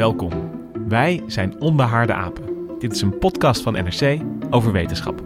Welkom. Wij zijn Onbehaarde Apen. Dit is een podcast van NRC over wetenschap.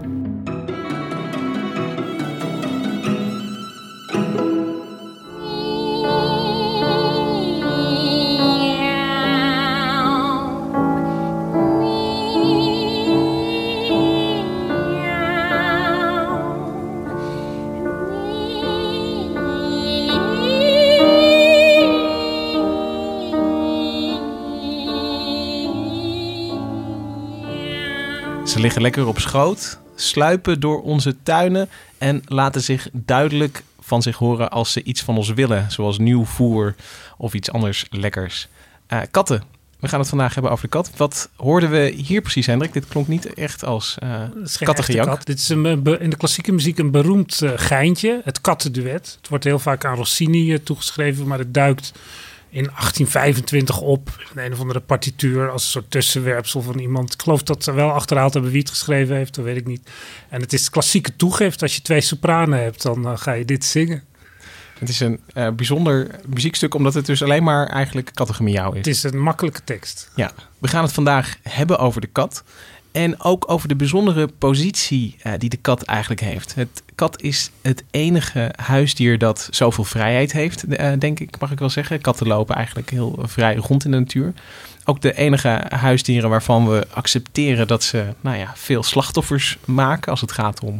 Ze liggen lekker op schoot, sluipen door onze tuinen en laten zich duidelijk van zich horen als ze iets van ons willen. Zoals nieuw voer of iets anders lekkers. Katten. We gaan het vandaag hebben over de kat. Wat hoorden we hier precies, Hendrik? Dit klonk niet echt als kattengejank. Kat. Dit is in de klassieke muziek een beroemd geintje. Het kattenduet. Het wordt heel vaak aan Rossini toegeschreven, maar het duikt in 1825 op in een of andere partituur als een soort tussenwerpsel van iemand. Ik geloof dat ze wel achterhaald hebben wie het geschreven heeft, dat weet ik niet. En het is klassieke toegift. Als je 2 sopranen hebt, dan ga je dit zingen. Het is een bijzonder muziekstuk, omdat het dus alleen maar eigenlijk kattengemiauw is. Het is een makkelijke tekst. Ja, we gaan het vandaag hebben over de kat. En ook over de bijzondere positie die de kat eigenlijk heeft. Het kat is het enige huisdier dat zoveel vrijheid heeft, denk ik, mag ik wel zeggen. Katten lopen eigenlijk heel vrij rond in de natuur. Ook de enige huisdieren waarvan we accepteren dat ze veel slachtoffers maken als het gaat om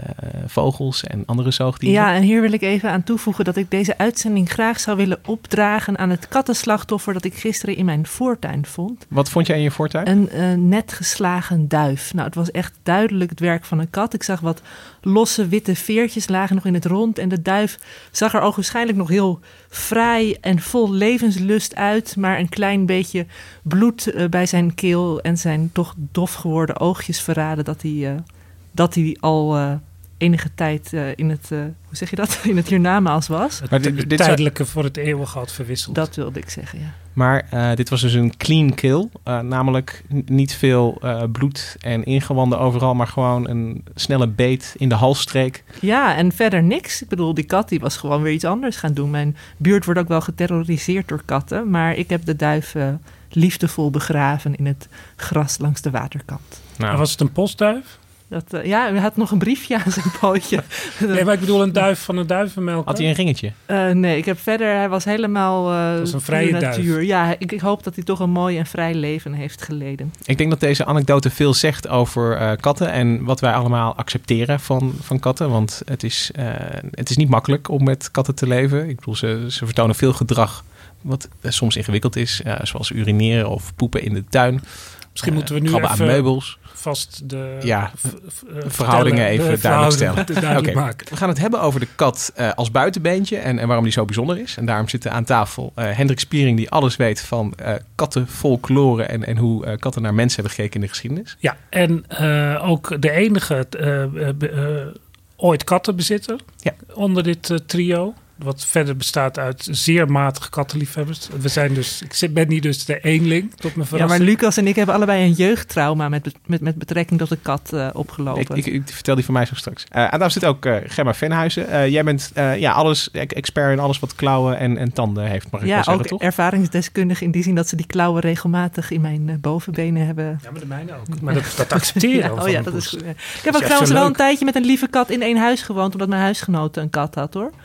vogels en andere zoogdieren. Ja, en hier wil ik even aan toevoegen dat ik deze uitzending graag zou willen opdragen aan het kattenslachtoffer dat ik gisteren in mijn voortuin vond. Wat vond jij in je voortuin? Een net geslagen duif. Nou, het was echt duidelijk het werk van een kat. Ik zag wat losse witte veertjes lagen nog in het rond en de duif zag er ogenschijnlijk nog heel vrij en vol levenslust uit, maar een klein beetje bloed bij zijn keel en zijn toch dof geworden oogjes verraden dat hij al enige tijd in het, hoe zeg je dat, in het hiernamaals was. Het tijdelijke voor het eeuwige had verwisseld. Dat wilde ik zeggen, ja. Maar dit was dus een clean kill, namelijk niet veel bloed en ingewanden overal, maar gewoon een snelle beet in de halsstreek. Ja, en verder niks. Ik bedoel, die kat die was gewoon weer iets anders gaan doen. Mijn buurt wordt ook wel geterroriseerd door katten, maar ik heb de duif liefdevol begraven in het gras langs de waterkant. Nou, was het een postduif? Hij had nog een briefje aan zijn pootje. Nee, maar ik bedoel een duif van een duivenmelker. Had hij een ringetje? Nee, hij was helemaal was een vrije natuur. duif. Ja, ik hoop dat hij toch een mooi en vrij leven heeft geleden. Ik denk dat deze anekdote veel zegt over katten en wat wij allemaal accepteren van katten. Want het is niet makkelijk om met katten te leven. Ik bedoel, ze vertonen veel gedrag wat soms ingewikkeld is. Zoals urineren of poepen in de tuin. Misschien moeten we nu krabben even aan meubels. Vast de verhoudingen even duidelijk stellen. Okay. Maken. We gaan het hebben over de kat als buitenbeentje en waarom die zo bijzonder is. En daarom zitten aan tafel Hendrik Spiering, die alles weet van kattenfolklore en hoe katten naar mensen hebben gekeken in de geschiedenis. Ja, en ook de enige ooit kattenbezitter onder dit trio. Wat verder bestaat uit zeer matige kattenliefhebbers. Ik ben niet dus de eenling, tot mijn verrassing. Ja, maar Lucas en ik hebben allebei een jeugdtrauma met betrekking tot de kat opgelopen. Ik vertel die van mij zo straks. En daar zit ook Gemma Venhuizen. Jij bent expert in alles wat klauwen en tanden heeft, mag ik wel zeggen, toch? Ja, ook ervaringsdeskundig in die zin dat ze die klauwen regelmatig in mijn bovenbenen hebben. Ja, maar de mijne ook. Maar dat accepteren. Dat is goed. Ik heb ook trouwens wel een tijdje met een lieve kat in één huis gewoond, omdat mijn huisgenote een kat had, hoor.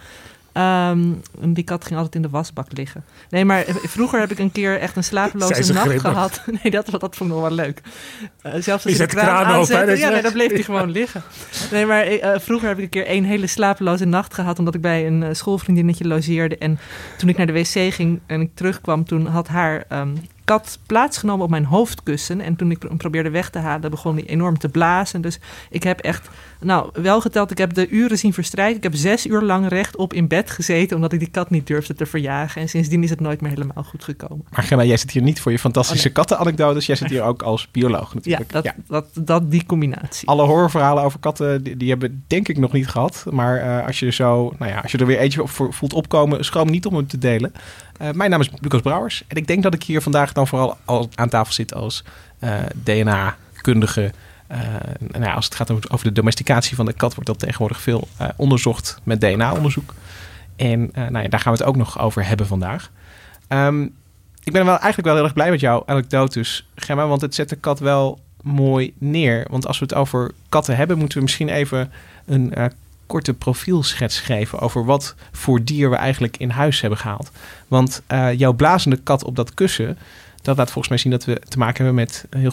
Die kat ging altijd in de wasbak liggen. Nee, maar vroeger heb ik een keer echt een slapeloze nacht gehad. Nee, dat vond ik nog wel leuk. Zelfs als je de kraan aanzette, dan bleef hij gewoon liggen. Nee, maar vroeger heb ik een keer 1 hele slapeloze nacht gehad, omdat ik bij een schoolvriendinnetje logeerde. En toen ik naar de wc ging en ik terugkwam, toen had haar kat plaatsgenomen op mijn hoofdkussen. En toen ik hem probeerde weg te halen, begon hij enorm te blazen. Dus ik heb echt, wel geteld, ik heb de uren zien verstrijken. Ik heb 6 uur lang rechtop in bed gezeten, omdat ik die kat niet durfde te verjagen. En sindsdien is het nooit meer helemaal goed gekomen. Maar Gemma, jij zit hier niet voor je fantastische kattenanekdotes. Jij zit hier ook als bioloog natuurlijk. Ja, die combinatie. Alle horrorverhalen over katten, die hebben denk ik nog niet gehad. Maar als je er weer eentje voelt opkomen, schroom niet om hem te delen. Mijn naam is Lucas Brouwers en ik denk dat ik hier vandaag dan vooral aan tafel zit als DNA-kundige. Als het gaat over de domesticatie van de kat, wordt dat tegenwoordig veel onderzocht met DNA-onderzoek. En daar gaan we het ook nog over hebben vandaag. ik ben eigenlijk wel heel erg blij met jouw anekdotes, Gemma, want het zet de kat wel mooi neer. Want als we het over katten hebben, moeten we misschien even een korte profielschets geven over wat voor dier we eigenlijk in huis hebben gehaald. Want jouw blazende kat op dat kussen, dat laat volgens mij zien dat we te maken hebben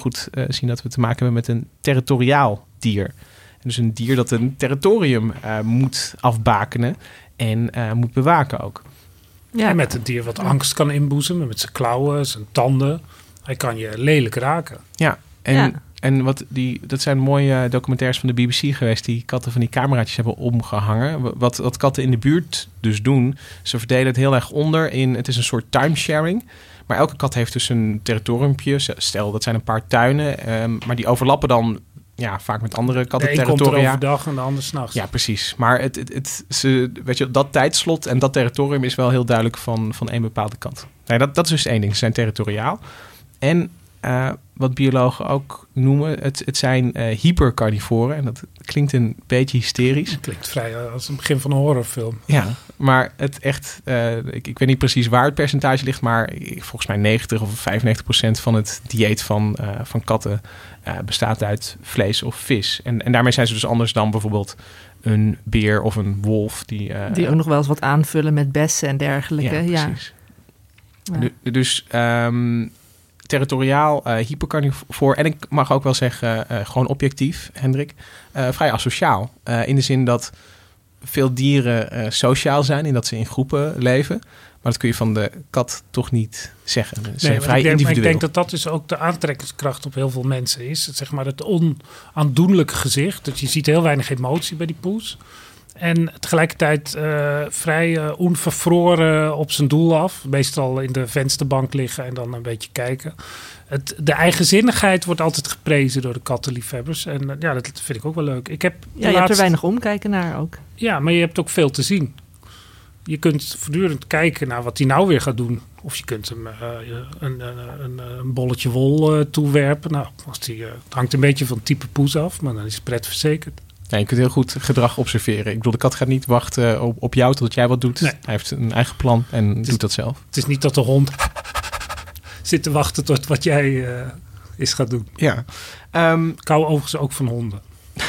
met een territoriaal dier. En dus een dier dat een territorium moet afbakenen en moet bewaken ook. Ja. En met een dier wat angst kan inboezemen met zijn klauwen, zijn tanden. Hij kan je lelijk raken. Ja, en dat zijn mooie documentaires van de BBC geweest, die katten van die cameraatjes hebben omgehangen. Wat katten in de buurt dus doen, ze verdelen het heel erg onder in, het is een soort timesharing. Maar elke kat heeft dus een territoriumpje. Stel, dat zijn een paar tuinen, maar die overlappen dan vaak met andere kattenterritoria. De een komt er overdag en de ander 's nachts. Ja, precies. Maar weet je, dat tijdslot en dat territorium is wel heel duidelijk van één bepaalde kat. Nee, dat is dus één ding. Ze zijn territoriaal. En wat biologen ook noemen, het zijn hypercarnivoren. En dat klinkt een beetje hysterisch. Het klinkt vrij als het begin van een horrorfilm. Ja, maar het echt, ik weet niet precies waar het percentage ligt, maar volgens mij 90 of 95% van het dieet van katten bestaat uit vlees of vis. En daarmee zijn ze dus anders dan bijvoorbeeld een beer of een wolf. Die ook nog wel eens wat aanvullen met bessen en dergelijke. Ja, precies. Ja. Dus territoriaal, hypercarnivoor. En ik mag ook wel zeggen, gewoon objectief, Hendrik, vrij asociaal. In de zin dat veel dieren sociaal zijn, in dat ze in groepen leven. Maar dat kun je van de kat toch niet zeggen. Ze zijn vrij individueel. Maar ik denk dat dat dus ook de aantrekkingskracht op heel veel mensen is. Zeg maar het onaandoenlijke gezicht. Dat je ziet heel weinig emotie bij die poes. En tegelijkertijd vrij onvervroren op zijn doel af. Meestal in de vensterbank liggen en dan een beetje kijken. De eigenzinnigheid wordt altijd geprezen door de kattenliefhebbers. En dat vind ik ook wel leuk. Je hebt er weinig omkijken naar ook. Ja, maar je hebt ook veel te zien. Je kunt voortdurend kijken naar wat hij nou weer gaat doen. Of je kunt hem een bolletje wol toewerpen. Nou, het hangt een beetje van het type poes af, maar dan is het pret verzekerd. Ja, je kunt heel goed gedrag observeren. Ik bedoel, de kat gaat niet wachten op jou totdat jij wat doet. Nee. Hij heeft een eigen plan en doet dat zelf. Het is niet dat de hond zit te wachten tot wat jij is gaat doen. Ja. Ik hou overigens ook van honden.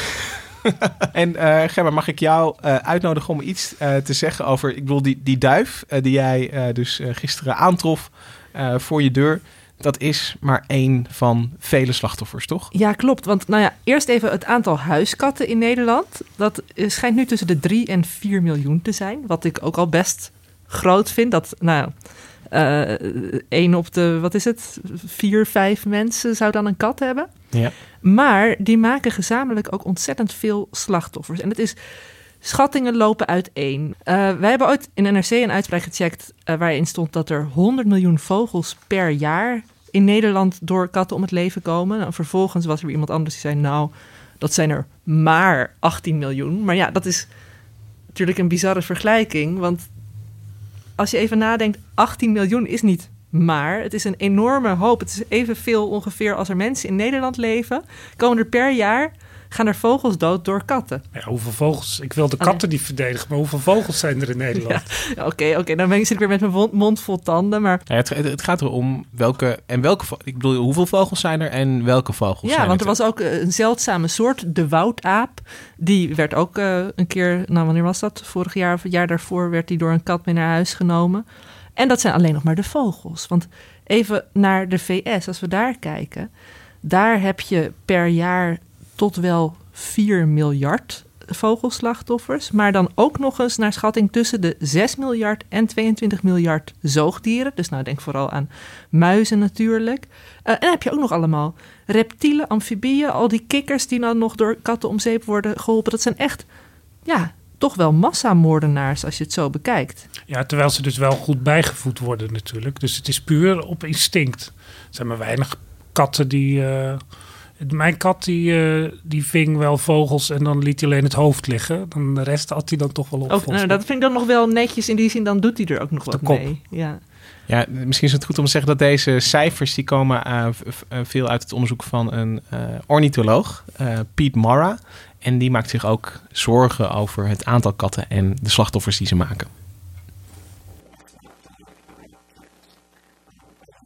En Gemma, mag ik jou uitnodigen om iets te zeggen over... Ik bedoel, die duif die jij dus gisteren aantrof voor je deur... Dat is maar één van vele slachtoffers, toch? Ja, klopt. Want eerst even het aantal huiskatten in Nederland. Dat schijnt nu tussen de 3 en 4 miljoen te zijn. Wat ik ook al best groot vind. Dat 1 op de, 4, 5 mensen zou dan een kat hebben. Ja. Maar die maken gezamenlijk ook ontzettend veel slachtoffers. En het is... Schattingen lopen uiteen. Wij hebben ooit in NRC een uitspraak gecheckt... waarin stond dat er 100 miljoen vogels per jaar... in Nederland door katten om het leven komen. Nou, vervolgens was er weer iemand anders die zei... dat zijn er maar 18 miljoen. Maar ja, dat is natuurlijk een bizarre vergelijking. Want als je even nadenkt... 18 miljoen is niet maar. Het is een enorme hoop. Het is evenveel ongeveer als er mensen in Nederland leven. Komen er per jaar... gaan er vogels dood door katten. Ja, hoeveel vogels? Ik wil de katten niet verdedigen, maar hoeveel vogels zijn er in Nederland? Ja, Oké, dan zit ik weer met mijn mond vol tanden. Maar... Ja, het gaat erom welke. Ik bedoel, hoeveel vogels zijn er en welke vogels zijn er? Ja, want er was ook een zeldzame soort, de woudaap. Die werd ook een keer, wanneer was dat? Vorig jaar of het jaar daarvoor werd die door een kat mee naar huis genomen. En dat zijn alleen nog maar de vogels. Want even naar de VS, als we daar kijken. Daar heb je per jaar... tot wel 4 miljard vogelslachtoffers. Maar dan ook nog eens naar schatting tussen de 6 miljard en 22 miljard zoogdieren. Dus denk vooral aan muizen natuurlijk. En dan heb je ook nog allemaal reptielen, amfibieën, al die kikkers die dan nog door katten om zeep worden geholpen. Dat zijn echt, toch wel massamoordenaars als je het zo bekijkt. Ja, terwijl ze dus wel goed bijgevoed worden natuurlijk. Dus het is puur op instinct. Er zijn maar weinig katten die... Mijn kat die ving wel vogels en dan liet hij alleen het hoofd liggen. Dan de rest had hij dan toch wel op. Dat vind ik dan nog wel netjes in die zin. Dan doet hij er ook nog wat mee. Ja, misschien is het goed om te zeggen dat deze cijfers... die komen veel uit het onderzoek van een ornitholoog, Piet Mara. En die maakt zich ook zorgen over het aantal katten en de slachtoffers die ze maken.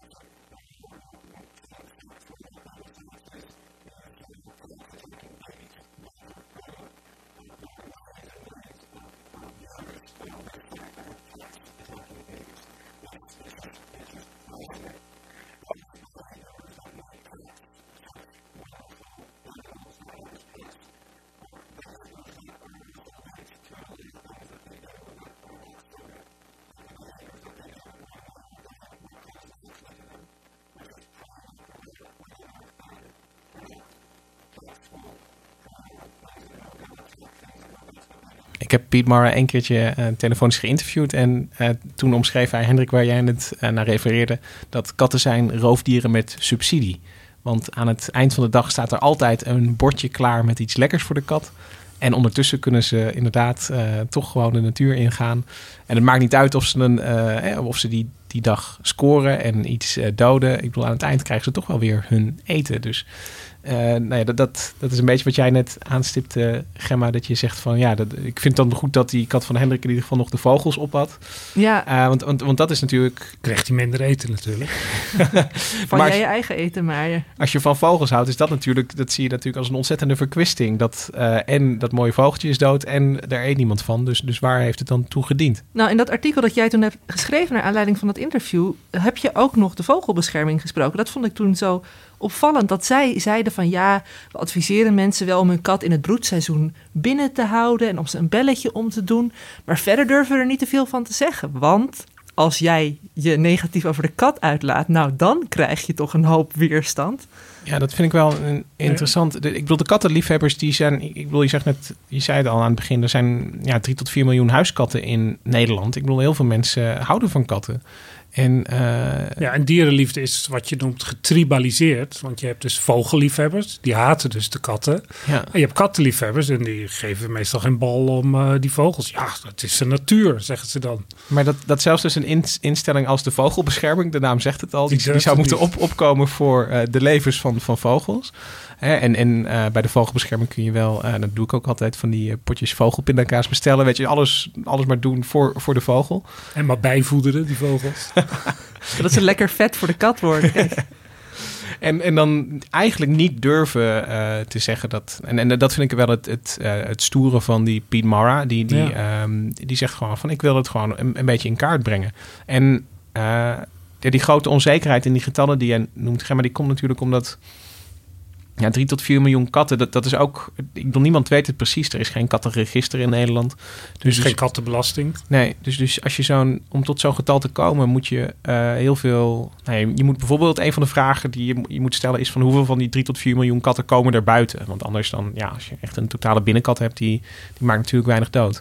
Ik heb Piet Mara een keertje telefonisch geïnterviewd en toen omschreef hij, Hendrik, waar jij net naar refereerde, dat katten zijn roofdieren met subsidie. Want aan het eind van de dag staat er altijd een bordje klaar met iets lekkers voor de kat. En ondertussen kunnen ze inderdaad toch gewoon de natuur ingaan. En het maakt niet uit of ze die dag scoren en iets doden. Ik bedoel, aan het eind krijgen ze toch wel weer hun eten. Dus dat is een beetje wat jij net aanstipte, Gemma. Dat je zegt van ik vind het dan goed dat die kat van Hendrik in ieder geval nog de vogels op had. Ja. Want dat is natuurlijk... Krijgt hij minder eten natuurlijk. Van jij je eigen eten maar. Als je van vogels houdt, is dat natuurlijk... Dat zie je natuurlijk als een ontzettende verkwisting. En dat mooie vogeltje is dood en daar eet niemand van. Dus waar heeft het dan toe gediend? Nou, in dat artikel dat jij toen hebt geschreven naar aanleiding van dat interview, heb je ook nog de vogelbescherming gesproken. Dat vond ik toen zo opvallend, dat zij zeiden van we adviseren mensen wel om hun kat in het broedseizoen binnen te houden en om ze een belletje om te doen. Maar verder durven we er niet te veel van te zeggen. Want als jij je negatief over de kat uitlaat, dan krijg je toch een hoop weerstand. Ja, dat vind ik wel interessant. Ik bedoel, de kattenliefhebbers, die zijn... Ik bedoel, je zei het al aan het begin, er zijn 3 tot 4 miljoen huiskatten in Nederland. Ik bedoel, heel veel mensen houden van katten. En dierenliefde is wat je noemt getribaliseerd. Want je hebt dus vogelliefhebbers, die haten dus de katten. Ja. En je hebt kattenliefhebbers en die geven meestal geen bal om die vogels. Ja, dat is de natuur, zeggen ze dan. Maar dat zelfs dus een instelling als de vogelbescherming, de naam zegt het al, die zou moeten opkomen voor de levens van vogels. En bij de vogelbescherming kun je wel, dat doe ik ook altijd, van die potjes vogelpindakaas bestellen. Weet je, alles maar doen voor de vogel. En maar bijvoederen, die vogels. Zodat ze lekker vet voor de kat worden. En dan eigenlijk niet durven te zeggen dat... En dat vind ik wel het stoere van die Piet Mara. Die zegt gewoon van, ik wil het gewoon een beetje in kaart brengen. En die grote onzekerheid in die getallen die je noemt, Gemma, die komt natuurlijk omdat... 3 tot 4 miljoen katten, dat is ook... Ik bedoel, niemand weet het precies. Er is geen kattenregister in Nederland. Dus geen kattenbelasting. Nee, dus als je om tot zo'n getal te komen, moet je heel veel... je moet bijvoorbeeld, een van de vragen die je moet stellen is van hoeveel van die 3 tot 4 miljoen katten komen er buiten? Want anders dan, als je echt een totale binnenkat hebt, die maakt natuurlijk weinig dood.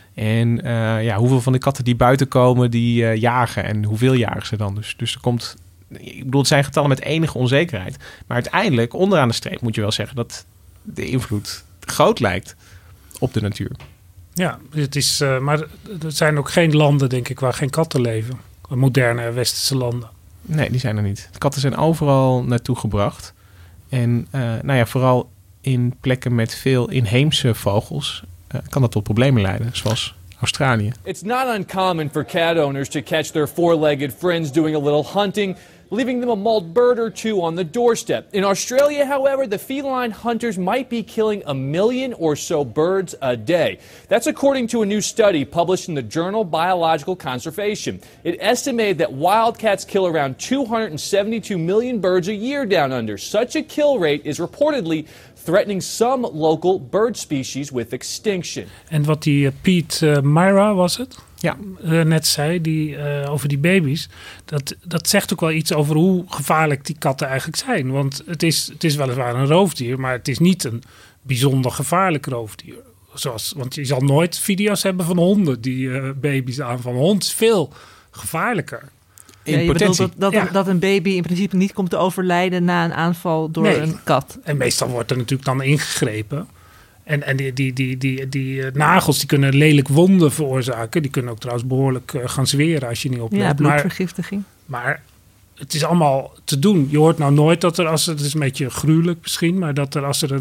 En hoeveel van de katten die buiten komen, die jagen en hoeveel jagen ze dan? Dus er komt... Ik bedoel, het zijn getallen met enige onzekerheid. Maar uiteindelijk, onderaan de streep, moet je wel zeggen dat de invloed groot lijkt op de natuur. Ja, het is, maar er zijn ook geen landen, denk ik, waar geen katten leven. Moderne westerse landen. Nee, die zijn er niet. De katten zijn overal naartoe gebracht. En vooral in plekken met veel inheemse vogels kan dat tot problemen leiden, zoals Australië. It's not uncommon for cat owners to catch their four-legged friends doing a little hunting, leaving them a mauled bird or two on the doorstep. In Australia, however, the feline hunters might be killing 1 million or so birds a day. That's according to a new study published in the journal Biological Conservation. It estimated that wildcats kill around 272 million birds a year down under. Such a kill rate is reportedly threatening some local bird species with extinction. En wat die Piet Mara was het? Ja. Net zei, over die baby's. Dat zegt ook wel iets over hoe gevaarlijk die katten eigenlijk zijn. Want het is weliswaar een roofdier, maar het is niet een bijzonder gevaarlijk roofdier. Want je zal nooit video's hebben van honden die baby's aanvallen. Een hond is veel gevaarlijker. Ja, je bedoelt dat een baby in principe niet komt te overlijden na een aanval door een kat. En meestal wordt er natuurlijk dan ingegrepen. En die nagels die kunnen lelijk wonden veroorzaken. Die kunnen ook trouwens behoorlijk gaan zweren als je niet oplet. Ja, bloedvergiftiging. Maar het is allemaal te doen. Je hoort nou nooit dat er, het is een beetje gruwelijk misschien, maar dat er als er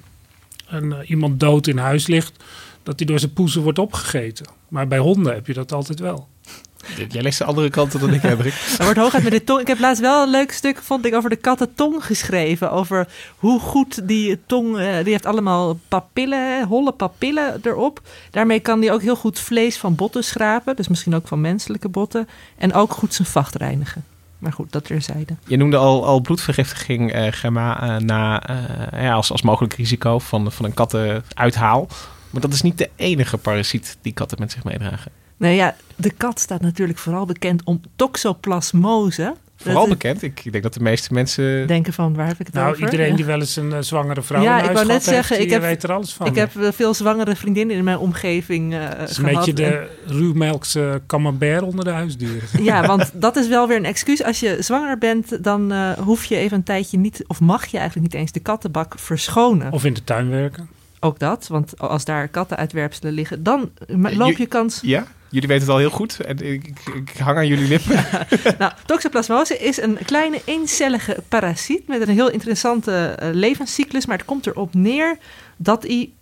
iemand dood in huis ligt, dat die door zijn poezen wordt opgegeten. Maar bij honden heb je dat altijd wel. Jij leest de andere kanten dan ik, Hendrik. Er wordt hooguit met de tong. Ik heb laatst wel een leuk stuk, vond ik, over de kattentong geschreven. Over hoe goed die tong, die heeft allemaal papillen, holle papillen erop. Daarmee kan die ook heel goed vlees van botten schrapen. Dus misschien ook van menselijke botten. En ook goed zijn vacht reinigen. Maar goed, dat terzijde. Je noemde al bloedvergiftiging, Gemma, als mogelijk risico van een kattenuithaal. Maar dat is niet de enige parasiet die katten met zich meedragen. Nou ja, de kat staat natuurlijk vooral bekend om toxoplasmose. Vooral bekend? Ik denk dat de meeste mensen denken van, waar heb ik het over? Iedereen die wel eens een zwangere vrouw in huis gehad heeft, weet er alles van. Ik heb veel zwangere vriendinnen in mijn omgeving gehad. Een beetje de ruwmelkse camembert onder de huisdieren. Ja, want dat is wel weer een excuus. Als je zwanger bent, dan hoef je even een tijdje niet, of mag je eigenlijk niet eens de kattenbak verschonen. Of in de tuin werken. Ook dat, want als daar kattenuitwerpselen liggen, dan loop je kans... Ja? Jullie weten het al heel goed en ik hang aan jullie lippen. Ja. Nou, toxoplasmose is een kleine eencellige parasiet met een heel interessante levenscyclus. Maar het komt erop neer dat hij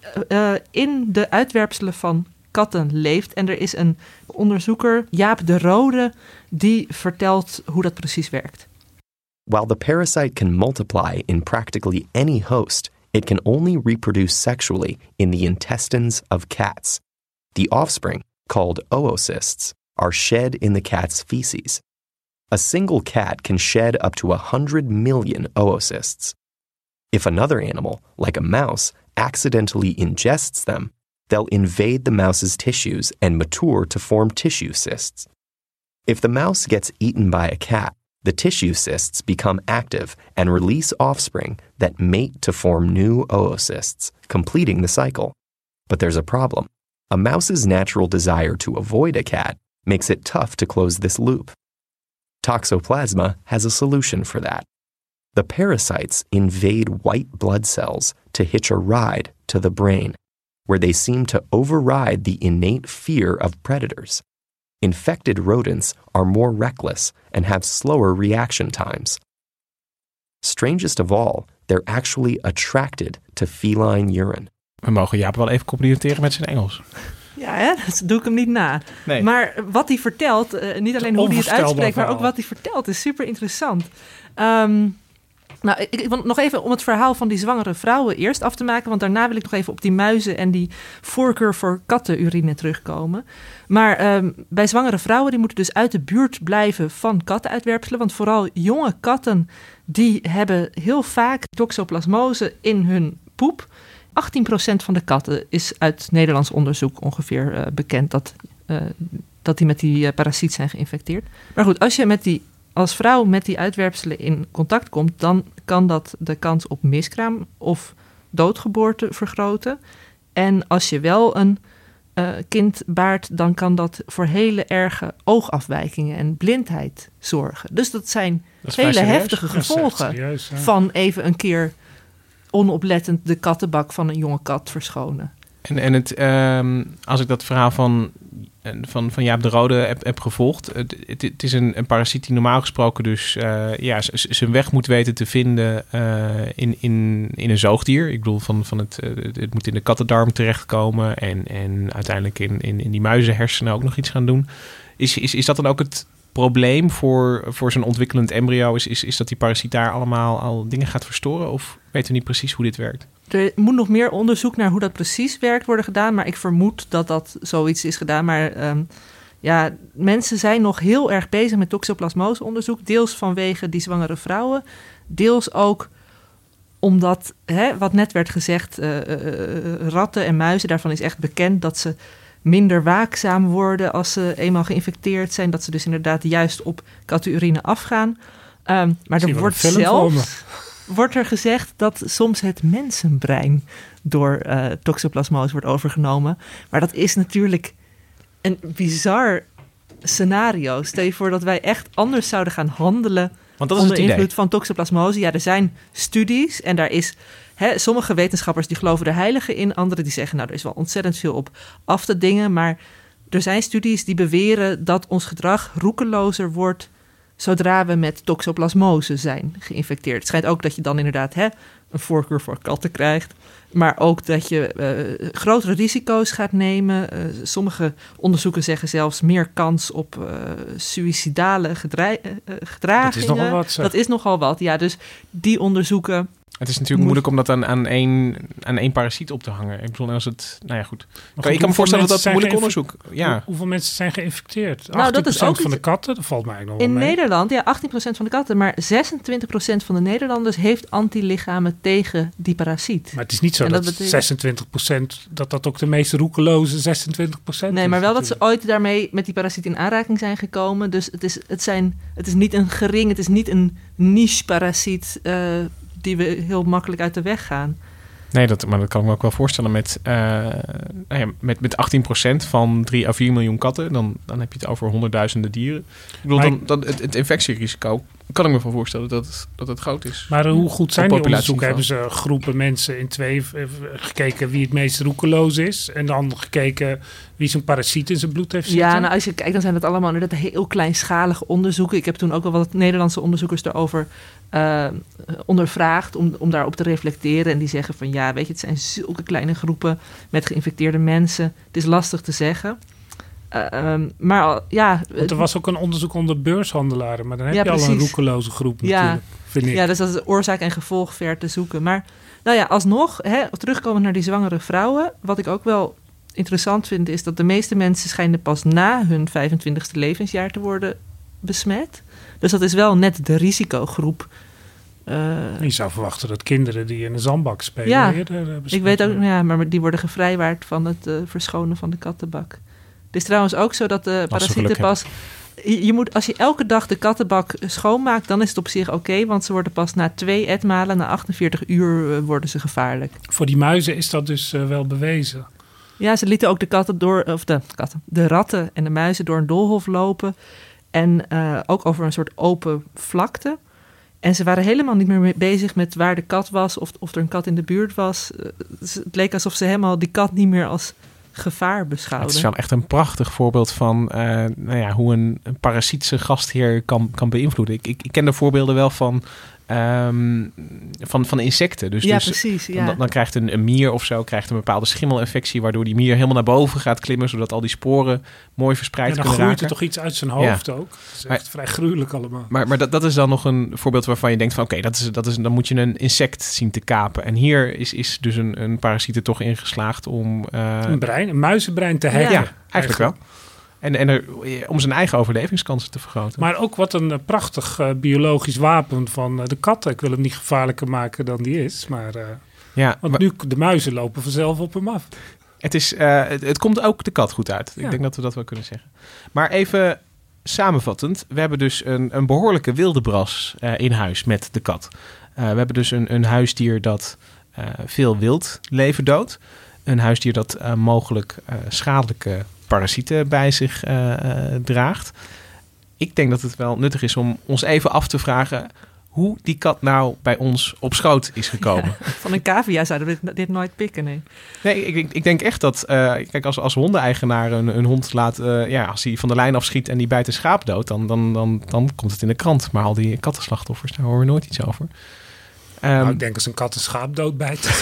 in de uitwerpselen van katten leeft. En er is een onderzoeker, Jaap de Rode, die vertelt hoe dat precies werkt. While the parasite can multiply in practically any host, it can only reproduce sexually in the intestines of cats. The offspring, called oocysts, are shed in the cat's feces. A single cat can shed up to 100 million oocysts. If another animal, like a mouse, accidentally ingests them, they'll invade the mouse's tissues and mature to form tissue cysts. If the mouse gets eaten by a cat, the tissue cysts become active and release offspring that mate to form new oocysts, completing the cycle. But there's a problem. A mouse's natural desire to avoid a cat makes it tough to close this loop. Toxoplasma has a solution for that. The parasites invade white blood cells to hitch a ride to the brain, where they seem to override the innate fear of predators. Infected rodents are more reckless and have slower reaction times. Strangest of all, they're actually attracted to feline urine. We mogen Jaap wel even complimenteren met zijn Engels. Ja, hè? Dat doe ik hem niet na. Nee. Maar wat hij vertelt, niet alleen hoe hij het uitspreekt, maar ook wat hij vertelt, is super interessant. Ik wil nog even om het verhaal van die zwangere vrouwen eerst af te maken, want daarna wil ik nog even op die muizen en die voorkeur voor kattenurine terugkomen. Maar bij zwangere vrouwen, die moeten dus uit de buurt blijven van kattenuitwerpselen, want vooral jonge katten, die hebben heel vaak toxoplasmose in hun poep. 18% van de katten is uit Nederlands onderzoek ongeveer bekend dat die met die parasiet zijn geïnfecteerd. Maar goed, als je als vrouw met die uitwerpselen in contact komt, dan kan dat de kans op miskraam of doodgeboorte vergroten. En als je wel een kind baart, dan kan dat voor hele erge oogafwijkingen en blindheid zorgen. Dus dat zijn hele heftige gevolgen van even een keer onoplettend de kattenbak van een jonge kat verschonen. En als ik dat verhaal van Jaap de Rode heb gevolgd, het is een parasiet die normaal gesproken dus zijn weg moet weten te vinden in een zoogdier. Ik bedoel, het moet in de kattendarm terechtkomen en uiteindelijk in die muizenhersenen ook nog iets gaan doen. Is dat dan ook het probleem voor zo'n ontwikkelend embryo? Is dat die parasiet daar allemaal al dingen gaat verstoren? Of weten we niet precies hoe dit werkt? Er moet nog meer onderzoek naar hoe dat precies werkt worden gedaan. Maar ik vermoed dat zoiets is gedaan. Maar mensen zijn nog heel erg bezig met toxoplasmose-onderzoek. Deels vanwege die zwangere vrouwen. Deels ook omdat, wat net werd gezegd, ratten en muizen, daarvan is echt bekend dat ze minder waakzaam worden als ze eenmaal geïnfecteerd zijn. Dat ze dus inderdaad juist op kattenurine afgaan. Maar er wordt er gezegd dat soms het mensenbrein door toxoplasmose wordt overgenomen. Maar dat is natuurlijk een bizar scenario. Stel je voor dat wij echt anders zouden gaan handelen onder invloed van toxoplasmose. Ja, er zijn studies en daar is sommige wetenschappers die geloven er heilige in. Anderen die zeggen, er is wel ontzettend veel op af te dingen. Maar er zijn studies die beweren dat ons gedrag roekelozer wordt zodra we met toxoplasmose zijn geïnfecteerd. Het schijnt ook dat je dan inderdaad een voorkeur voor katten krijgt. Maar ook dat je grotere risico's gaat nemen. Sommige onderzoeken zeggen zelfs meer kans op suïcidale gedragingen. Dat is nogal wat, zeg. Dat is nogal wat, ja. Dus die onderzoeken... Het is natuurlijk moeilijk om dat aan één parasiet op te hangen. Ik bedoel, als het... Nou ja, goed. Ik kan me voorstellen dat moeilijk onderzoek... Ja. Hoeveel mensen zijn geïnfecteerd? 18% Nou, dat is ook van de katten? Dat valt mij eigenlijk nog in wel mee. Nederland, ja, 18% van de katten. Maar 26% van de Nederlanders heeft antilichamen tegen die parasiet. Maar het is niet zo dat 26%... dat ook de meest roekeloze 26% is. Nee, maar wel dat ze ooit daarmee met die parasiet in aanraking zijn gekomen. Dus het is niet een gering... Het is niet een niche parasiet... die we heel makkelijk uit de weg gaan. Nee, maar dat kan ik me ook wel voorstellen met 18% van 3 à 4 miljoen katten. Dan heb je het over honderdduizenden dieren. Ik bedoel, dan het infectierisico kan ik me wel voorstellen dat het groot is. Maar hoe goed zijn die onderzoeken? Hebben ze groepen mensen in 2 gekeken wie het meest roekeloos is en dan gekeken wie zo'n parasiet in zijn bloed heeft zitten? Ja, nou als je kijkt, dan zijn het allemaal inderdaad heel kleinschalige onderzoeken. Ik heb toen ook al wat Nederlandse onderzoekers daarover ondervraagd om daarop te reflecteren. En die zeggen van ja, weet je, het zijn zulke kleine groepen met geïnfecteerde mensen. Het is lastig te zeggen. Maar ja... Want er was ook een onderzoek onder beurshandelaren, maar dan heb je al een roekeloze groep natuurlijk, vind ik. Ja, dus dat is oorzaak en gevolg ver te zoeken. Maar nou ja, alsnog, terugkomend naar die zwangere vrouwen, wat ik ook wel interessant vind, is dat de meeste mensen schijnen pas na hun 25e levensjaar te worden besmet. Dus dat is wel net de risicogroep. Je zou verwachten dat kinderen die in een zandbak spelen eerder besmet. Ik weet ook, maar die worden gevrijwaard van het verschonen van de kattenbak. Het is trouwens ook zo dat de parasieten pas... Als je elke dag de kattenbak schoonmaakt, dan is het op zich oké, want ze worden pas na 2 etmalen, na 48 uur worden ze gevaarlijk. Voor die muizen is dat dus wel bewezen. Ja, ze lieten ook de ratten en de muizen door een doolhof lopen. En ook over een soort open vlakte. En ze waren helemaal niet meer bezig met waar de kat was of er een kat in de buurt was. Het leek alsof ze helemaal die kat niet meer als gevaar beschouwden. Het is wel echt een prachtig voorbeeld van hoe een parasiet zijn gastheer kan beïnvloeden. Ik ken de voorbeelden wel van insecten. Dus, precies. Ja. Dan krijgt een mier of zo een bepaalde schimmelinfectie, waardoor die mier helemaal naar boven gaat klimmen, zodat al die sporen mooi verspreid kunnen raken. Dan groeit er toch iets uit zijn hoofd ook. Dat is echt vrij gruwelijk allemaal. Maar dat is dan nog een voorbeeld waarvan je denkt van oké, dan moet je een insect zien te kapen. En hier is dus een parasiet er toch ingeslaagd om... een muizenbrein te hacken. Ja, eigenlijk wel. En om zijn eigen overlevingskansen te vergroten. Maar ook wat een prachtig biologisch wapen van de katten. Ik wil hem niet gevaarlijker maken dan die is. Want nu de muizen lopen vanzelf op hem af. Het komt ook de kat goed uit. Ja. Ik denk dat we dat wel kunnen zeggen. Maar even samenvattend. We hebben dus een behoorlijke wildebras in huis met de kat. We hebben dus een huisdier dat veel wildleven doodt. Een huisdier dat mogelijk schadelijke parasieten bij zich draagt. Ik denk dat het wel nuttig is om ons even af te vragen hoe die kat nou bij ons op schoot is gekomen. Ja, van een cavia zouden we dit nooit pikken, nee. Nee, ik denk echt dat... kijk, als hondeneigenaar een hond laat... als hij van de lijn afschiet en die bijt een schaap dood, dan komt het in de krant. Maar al die kattenslachtoffers, daar horen we nooit iets over. Ik denk als een kat een schaap doodbijt.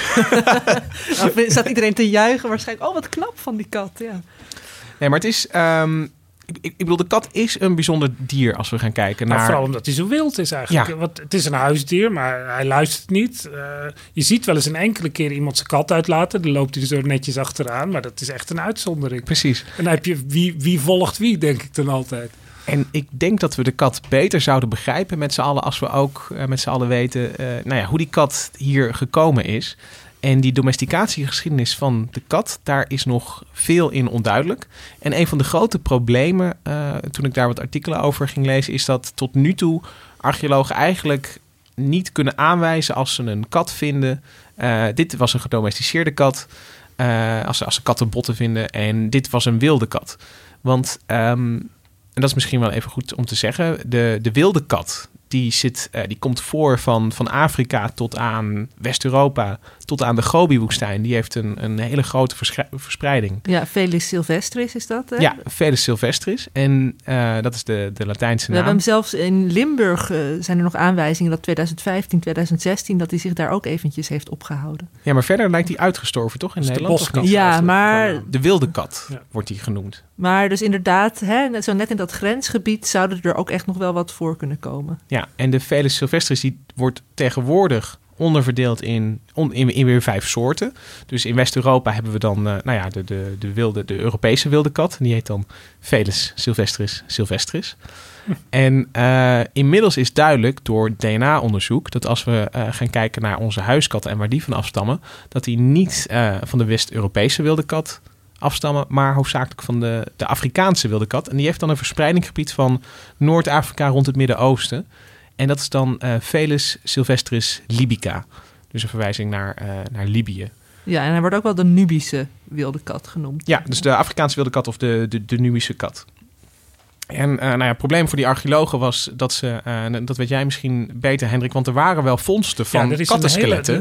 Staat iedereen te juichen waarschijnlijk. Oh, wat knap van die kat, ja. Nee, maar het is... Ik bedoel, de kat is een bijzonder dier als we gaan kijken naar... Vooral omdat hij zo wild is eigenlijk. Ja. Want het is een huisdier, maar hij luistert niet. Je ziet wel eens een enkele keer iemand zijn kat uitlaten. Dan loopt hij er zo netjes achteraan. Maar dat is echt een uitzondering. Precies. En dan heb je wie volgt wie, denk ik dan altijd. En ik denk dat we de kat beter zouden begrijpen met z'n allen... als we ook met z'n allen weten hoe die kat hier gekomen is... En die domesticatiegeschiedenis van de kat, daar is nog veel in onduidelijk. En een van de grote problemen, toen ik daar wat artikelen over ging lezen... is dat tot nu toe archeologen eigenlijk niet kunnen aanwijzen als ze een kat vinden... dit was een gedomesticeerde kat, als ze kattenbotten vinden... en dit was een wilde kat. Want, en dat is misschien wel even goed om te zeggen... de wilde kat, die komt voor van Afrika tot aan West-Europa, tot aan de Gobi-woestijn. Die heeft een hele grote verspreiding. Ja, Felis silvestris is dat, hè? Ja, Felis silvestris. En dat is de Latijnse naam. We hebben hem zelfs in Limburg, zijn er nog aanwijzingen dat 2015, 2016... dat hij zich daar ook eventjes heeft opgehouden. Ja, maar verder lijkt hij uitgestorven, toch? In Nederland? De boskat. Ja, maar... De wilde kat wordt hij genoemd. Maar dus inderdaad, zo net in dat grensgebied zouden er ook echt nog wel wat voor kunnen komen. Ja, en de Felis silvestris die wordt tegenwoordig onderverdeeld in weer 5 soorten. Dus in West-Europa hebben we dan de Europese wilde kat. Die heet dan Felis silvestris. En inmiddels is duidelijk door DNA-onderzoek dat als we gaan kijken naar onze huiskatten en waar die van afstammen, dat die niet van de West-Europese wilde kat afstammen, maar hoofdzakelijk van de Afrikaanse wilde kat. En die heeft dan een verspreidinggebied van Noord-Afrika rond het Midden-Oosten. En dat is dan Felis silvestris libica. Dus een verwijzing naar Libië. Ja, en hij wordt ook wel de Nubische wilde kat genoemd. Ja, dus de Afrikaanse wilde kat of de Nubische kat. En het probleem voor die archeologen was dat ze, dat weet jij misschien beter, Hendrik, want er waren wel vondsten van kattenskeletten.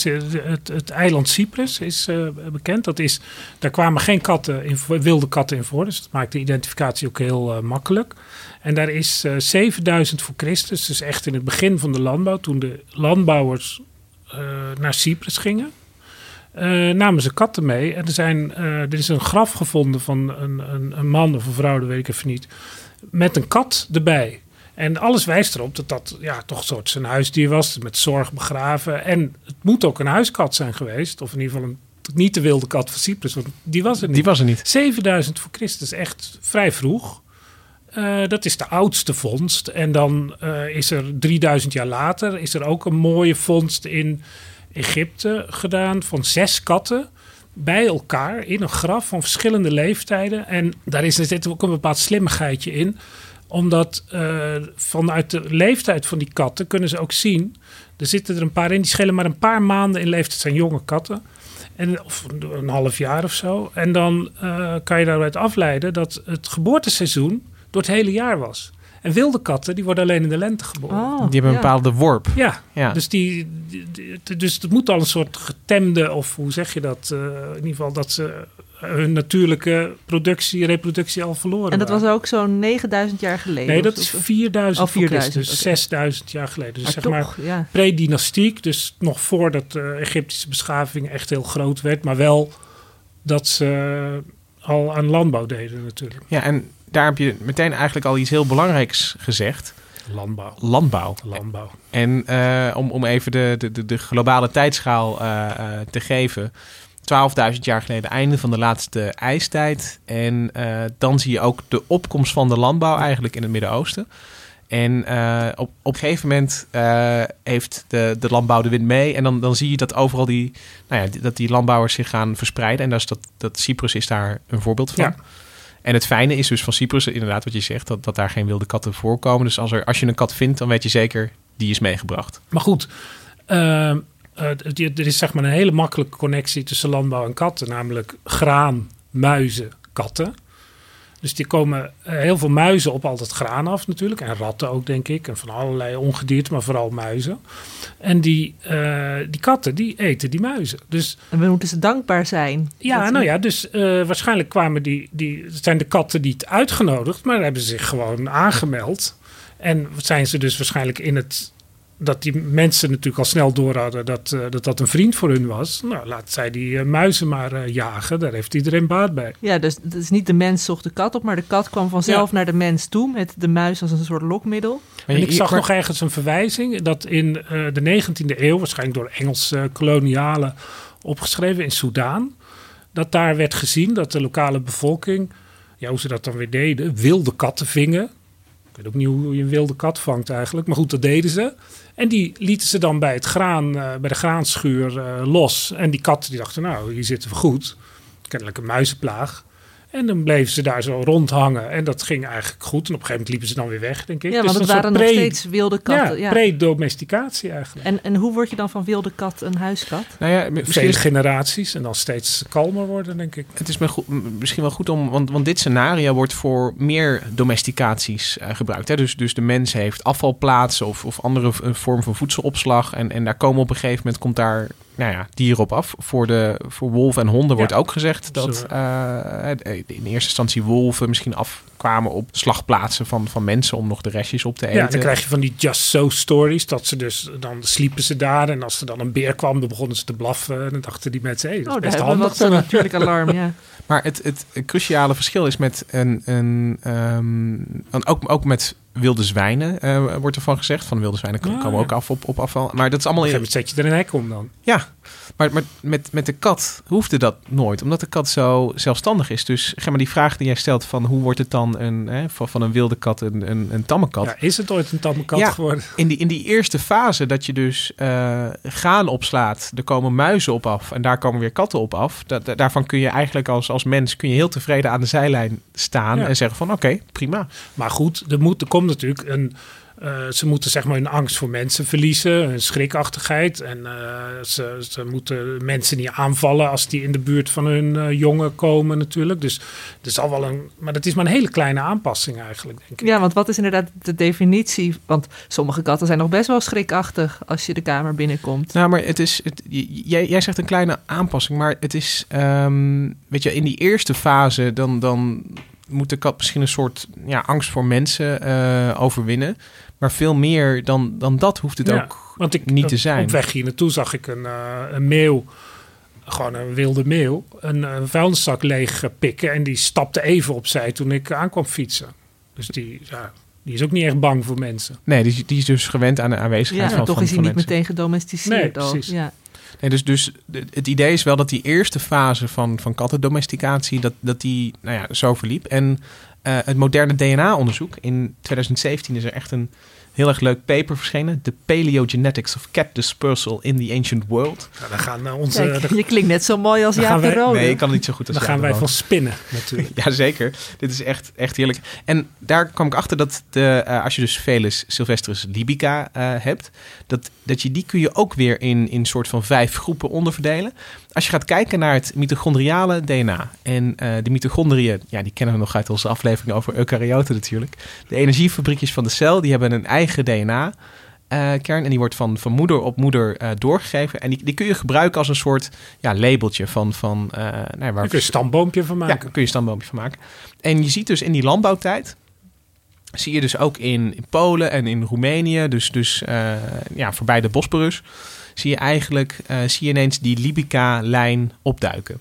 Het eiland Cyprus is bekend. Daar kwamen geen wilde katten in voor, dus dat maakt de identificatie ook heel makkelijk. En daar is 7000 voor Christus, dus echt in het begin van de landbouw, toen de landbouwers naar Cyprus gingen, namen ze katten mee. En er is een graf gevonden van een man of een vrouw, dat weet ik even niet, met een kat erbij. En alles wijst erop dat toch een soort zijn huisdier was, met zorg begraven. En het moet ook een huiskat zijn geweest, of in ieder geval niet de wilde kat van Cyprus, want die was er niet. Die was er niet. 7000 voor Christus, echt vrij vroeg. Dat is de oudste vondst. En dan is er 3000 jaar later is er ook een mooie vondst in Egypte gedaan van 6 katten bij elkaar in een graf van verschillende leeftijden. En daar zit ook een bepaald slimmigheidje in. Omdat vanuit de leeftijd van die katten kunnen ze ook zien. Er zitten er een paar in, die schelen maar een paar maanden in leeftijd. Het zijn jonge katten. Of een half jaar of zo. En dan kan je daaruit afleiden dat het geboorteseizoen door het hele jaar was. En wilde katten, die worden alleen in de lente geboren. Oh, die hebben een bepaalde worp. Ja. Dus dus het moet al een soort getemde, of hoe zeg je dat? In ieder geval dat ze hun natuurlijke reproductie al verloren En dat waren. was ook zo'n 9000 jaar geleden? Nee, dat is 4000 voor Christus, dus okay. 6000 jaar geleden. Dus maar toch, pre-dynastiek, dus nog voordat de Egyptische beschaving echt heel groot werd, maar wel dat ze al aan landbouw deden natuurlijk. Ja, en daar heb je meteen eigenlijk al iets heel belangrijks gezegd. Landbouw. En om even de globale tijdschaal te geven. 12.000 jaar geleden, einde van de laatste ijstijd. En dan zie je ook de opkomst van de landbouw eigenlijk in het Midden-Oosten. En op een gegeven moment heeft de landbouw de wind mee. En dan zie je dat overal dat die landbouwers zich gaan verspreiden. En dat Cyprus is daar een voorbeeld van. Ja. En het fijne is dus van Cyprus, inderdaad wat je zegt, dat daar geen wilde katten voorkomen. Dus als je een kat vindt, dan weet je zeker, die is meegebracht. Maar goed, er is zeg maar een hele makkelijke connectie tussen landbouw en katten. Namelijk graan, muizen, katten. Dus die komen heel veel muizen op al dat graan af natuurlijk. En ratten ook, denk ik. En van allerlei ongedierte, maar vooral muizen. En die katten, die eten die muizen. Dus, en we moeten ze dankbaar zijn. Ja, dus waarschijnlijk kwamen het zijn de katten niet uitgenodigd, maar hebben ze zich gewoon aangemeld. En zijn ze dus waarschijnlijk dat die mensen natuurlijk al snel door hadden dat een vriend voor hun was. Nou, laat zij die muizen maar jagen. Daar heeft iedereen baat bij. Ja, dus het is niet de mens zocht de kat op, maar de kat kwam vanzelf naar de mens toe met de muis als een soort lokmiddel. En ik zag nog ergens een verwijzing dat in de 19e eeuw, waarschijnlijk door Engelse kolonialen opgeschreven in Soudaan, dat daar werd gezien dat de lokale bevolking, hoe ze dat dan weer deden, wilde katten vingen. Ik weet ook niet hoe je een wilde kat vangt eigenlijk. Maar goed, dat deden ze. En die lieten ze dan bij de graanschuur los. En die katten die dachten, hier zitten we goed. Kennelijk een muizenplaag. En dan bleven ze daar zo rondhangen. En dat ging eigenlijk goed. En op een gegeven moment liepen ze dan weer weg, denk ik. Ja, want het waren nog steeds wilde katten. Ja, pre-domesticatie eigenlijk. En hoe word je dan van wilde kat een huiskat? Nou ja, vele generaties en dan steeds kalmer worden, denk ik. Het is misschien wel goed om... Want dit scenario wordt voor meer domesticaties gebruikt. Hè? Dus de mens heeft afvalplaatsen of andere vorm van voedselopslag. En daar komen op een gegeven moment komt daar dieren op af. Voor wolven en honden wordt ook gezegd dat in eerste instantie wolven misschien afkwamen op slagplaatsen van mensen om nog de restjes op te eten. Ja, dan krijg je van die just so stories. Dat ze dus, dan sliepen ze daar en als er dan een beer kwam, dan begonnen ze te blaffen. En dan dachten die mensen, dat is best handig. Dat is natuurlijk alarm, ja. Maar het cruciale verschil is met ook met wilde zwijnen, wordt ervan gezegd. Van wilde zwijnen komen ook af op afval. Maar dat is allemaal... Zet je er een hek om dan? Ja, maar met de kat hoefde dat nooit. Omdat de kat zo zelfstandig is. Dus die vraag die jij stelt van hoe wordt het dan van een wilde kat een tamme kat? Ja, is het ooit een tamme kat geworden? In die eerste fase dat je dus graan opslaat, er komen muizen op af en daar komen weer katten op af. Daarvan kun je eigenlijk als mens heel tevreden aan de zijlijn staan en zeggen van oké, prima. Maar goed, er komt natuurlijk ze moeten zeg maar hun angst voor mensen verliezen, hun schrikachtigheid. En ze moeten mensen niet aanvallen als die in de buurt van hun jongen komen natuurlijk. Dus er zal wel maar dat is maar een hele kleine aanpassing eigenlijk, denk ik. Ja, want wat is inderdaad de definitie? Want sommige katten zijn nog best wel schrikachtig als je de kamer binnenkomt. Nou, maar jij zegt een kleine aanpassing, maar het is, weet je, in die eerste fase dan moet de kat misschien een soort angst voor mensen overwinnen. Maar veel meer dan dat hoeft het ook niet te zijn. Op weg hier naartoe zag ik een meeuw, gewoon een wilde meeuw, een vuilniszak leeg pikken. En die stapte even opzij toen ik aankwam fietsen. Dus die is ook niet echt bang voor mensen. Nee, die is dus gewend aan de aanwezigheid van mensen. Toch is hij niet meteen gedomesticeerd. Nee, precies. Ja. Nee, dus het idee is wel dat die eerste fase van kattendomesticatie, dat die zo verliep. En het moderne DNA-onderzoek, in 2017 is er echt een heel erg leuk paper verschenen. The Paleogenetics of Cat Dispersal in the Ancient World. Ja, dan gaan je klinkt net zo mooi als Jaap de Rode. Nee, ik kan het niet zo goed als Jaap de Rode. Dan gaan wij van spinnen natuurlijk. Ja, zeker. Dit is echt heerlijk. En daar kwam ik achter dat als je dus Felis silvestris libica hebt, dat je die kun je ook weer in soort van 5 groepen onderverdelen. Als je gaat kijken naar het mitochondriale DNA. En de mitochondriën, die kennen we nog uit onze aflevering over eukaryoten natuurlijk. De energiefabriekjes van de cel, die hebben een eigen DNA-kern. En die wordt van moeder op moeder doorgegeven. En die kun je gebruiken als een soort labeltje van daar kun je een stamboompje van maken. Ja, kun je een stamboompje van maken. En je ziet dus in die landbouwtijd, zie je dus ook in Polen en in Roemenië, dus voorbij de Bosporus, zie je ineens die Libica-lijn opduiken.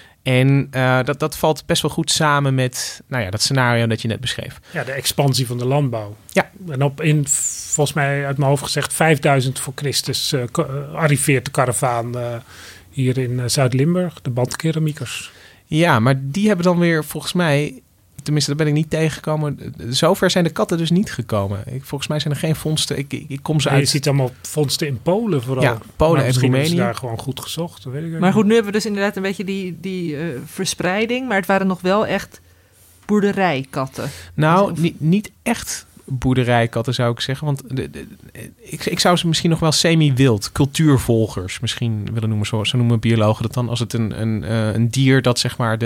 En dat valt best wel goed samen met dat scenario dat je net beschreef. Ja, de expansie van de landbouw. Ja. En volgens mij uit mijn hoofd gezegd 5000 voor Christus arriveert de karavaan hier in Zuid-Limburg, de bandkeramiekers. Ja, maar die hebben dan weer volgens mij, tenminste, daar ben ik niet tegengekomen. Zover zijn de katten dus niet gekomen. Volgens mij zijn er geen vondsten. Ik kom ze uit. Je ziet allemaal vondsten in Polen vooral. Ja, Polen en Roemenië. Is daar gewoon goed gezocht. Dat weet ik maar goed, nu hebben we dus inderdaad een beetje die verspreiding. Maar het waren nog wel echt boerderijkatten. Nou, niet echt boerderijkatten zou ik zeggen. Want ik zou ze misschien nog wel semi-wild, cultuurvolgers misschien willen noemen. Zo noemen biologen dat dan. Als het een dier dat zeg maar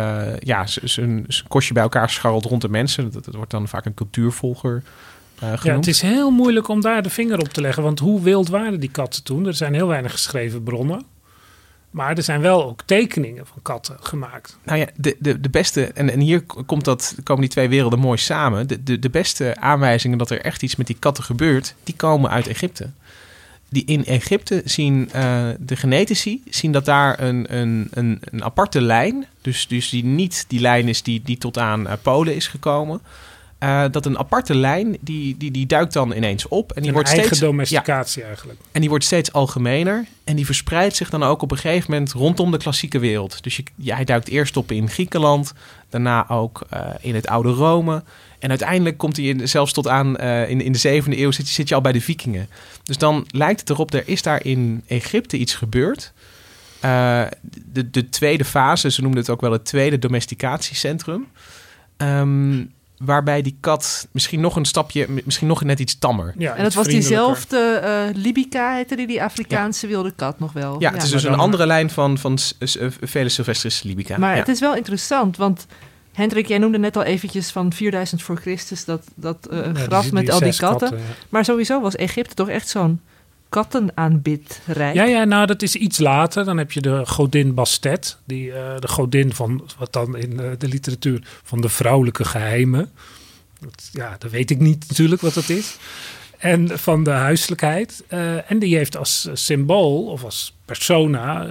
zijn kostje bij elkaar scharrelt rond de mensen. Dat wordt dan vaak een cultuurvolger genoemd. Ja, het is heel moeilijk om daar de vinger op te leggen. Want hoe wild waren die katten toen? Er zijn heel weinig geschreven bronnen. Maar er zijn wel ook tekeningen van katten gemaakt. Nou ja, de beste, en hier komen die twee werelden mooi samen. De beste aanwijzingen dat er echt iets met die katten gebeurt, die komen uit Egypte. In Egypte zien de genetici dat daar een aparte lijn, dus die niet die lijn is die tot aan Polen is gekomen. Dat een aparte lijn, die duikt dan ineens op. En die wordt eigen steeds domesticatie eigenlijk. En die wordt steeds algemener. En die verspreidt zich dan ook op een gegeven moment rondom de klassieke wereld. Dus hij duikt eerst op in Griekenland. Daarna ook in het oude Rome. En uiteindelijk komt hij zelfs tot aan in de 7e eeuw zit je al bij de Vikingen. Dus dan lijkt het erop, er is daar in Egypte iets gebeurd. de tweede fase, ze noemden het ook wel het tweede domesticatiecentrum. Waarbij die kat misschien nog een stapje, misschien nog net iets tammer. Ja, en het was diezelfde Libica, heette die Afrikaanse wilde kat nog wel. Ja, het is dus een andere lijn van Felis silvestris libica. Maar het is wel interessant, want Hendrik, jij noemde net al eventjes van 4000 voor Christus dat graf met al die katten. Ja. Maar sowieso was Egypte toch echt zo'n kattenaanbidrijk. Ja, nou dat is iets later. Dan heb je de godin Bastet. De godin van, wat dan in de literatuur, van de vrouwelijke geheimen. Dat weet ik niet natuurlijk wat dat is. En van de huiselijkheid. En die heeft als symbool of als persona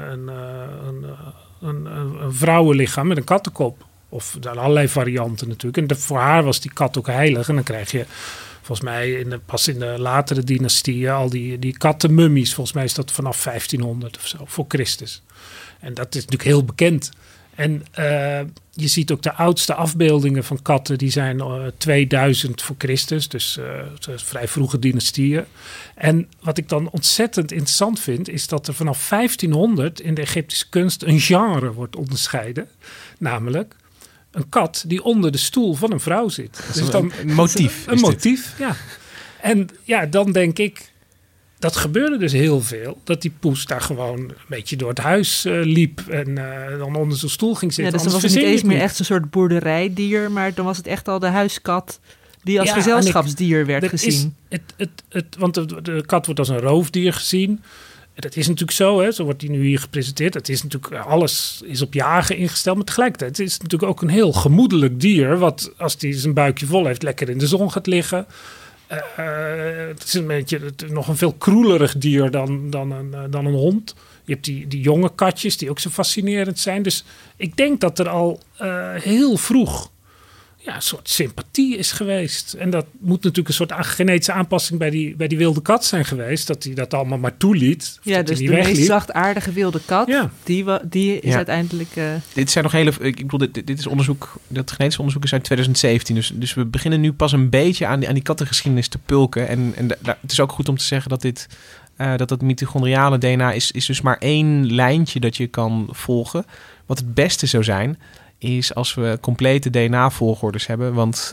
een vrouwenlichaam met een kattenkop. Of allerlei varianten natuurlijk. En voor haar was die kat ook heilig. En dan krijg je volgens mij pas in de latere dynastieën al die kattenmummies. Volgens mij is dat vanaf 1500 of zo, voor Christus. En dat is natuurlijk heel bekend. En je ziet ook de oudste afbeeldingen van katten. Die zijn 2000 voor Christus. Dus vrij vroege dynastieën. En wat ik dan ontzettend interessant vind, is dat er vanaf 1500 in de Egyptische kunst een genre wordt onderscheiden. Namelijk een kat die onder de stoel van een vrouw zit. Dus dan een motief. Een motief, ja. En ja, dan denk ik, dat gebeurde dus heel veel. Dat die poes daar gewoon een beetje door het huis liep en dan onder zijn stoel ging zitten. Ja, dus dan was het niet eens meer echt een soort boerderijdier, maar dan was het echt al de huiskat die als gezelschapsdier werd gezien. Want de kat wordt als een roofdier gezien. Dat is natuurlijk zo, hè? Zo wordt die nu hier gepresenteerd. Het is natuurlijk, alles is op jagen ingesteld. Maar tegelijkertijd het is natuurlijk ook een heel gemoedelijk dier. Wat als die zijn buikje vol heeft, lekker in de zon gaat liggen. Het is een beetje nog een veel kroelerig dier dan een hond. Je hebt die jonge katjes die ook zo fascinerend zijn. Dus ik denk dat er al heel vroeg een soort sympathie is geweest. En dat moet natuurlijk een soort genetische aanpassing bij die wilde kat zijn geweest. Dat hij dat allemaal maar toeliet. Ja, dus de meest zachtaardige wilde kat, die is uiteindelijk... Dit zijn nog ik bedoel, dit is onderzoek, dat genetische onderzoek is uit 2017. Dus we beginnen nu pas een beetje aan die kattengeschiedenis te pulken. En het is ook goed om te zeggen dat dat mitochondriale DNA is dus maar één lijntje dat je kan volgen. Wat het beste zou zijn, is als we complete DNA-volgorders hebben. Want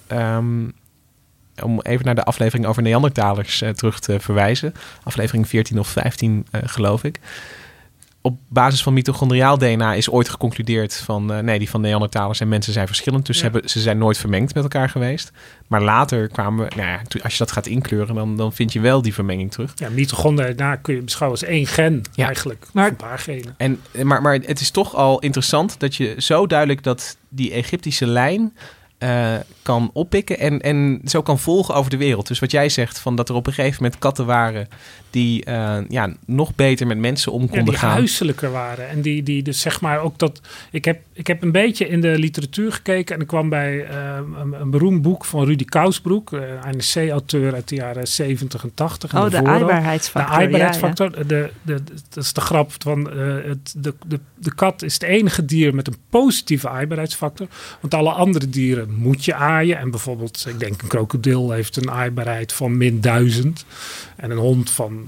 om even naar de aflevering over Neandertalers terug te verwijzen. Aflevering 14 of 15 geloof ik. Op basis van mitochondriaal DNA is ooit geconcludeerd van die van Neandertalers en mensen zijn verschillend. Dus ze zijn nooit vermengd met elkaar geweest. Maar later kwamen we, als je dat gaat inkleuren, dan vind je wel die vermenging terug. Ja, mitochondriaal kun je beschouwen als één gen eigenlijk. Maar een paar genen. Maar het is toch al interessant dat je zo duidelijk dat die Egyptische lijn kan oppikken en zo kan volgen over de wereld. Dus wat jij zegt, van dat er op een gegeven moment katten waren die nog beter met mensen om konden gaan. Die huiselijker waren. En die dus zeg maar ook dat... Ik heb een beetje in de literatuur gekeken en ik kwam bij een beroemd boek van Rudy Kousbroek, een NRC-auteur uit de jaren 70 en 80. De aaibaarheidsfactor. De aaibaarheidsfactor. Ja. Dat is de grap van de kat is het enige dier met een positieve aaibaarheidsfactor. Want alle andere dieren moet je aaien. En bijvoorbeeld, ik denk een krokodil heeft een aaibaarheid van -1000. En een hond van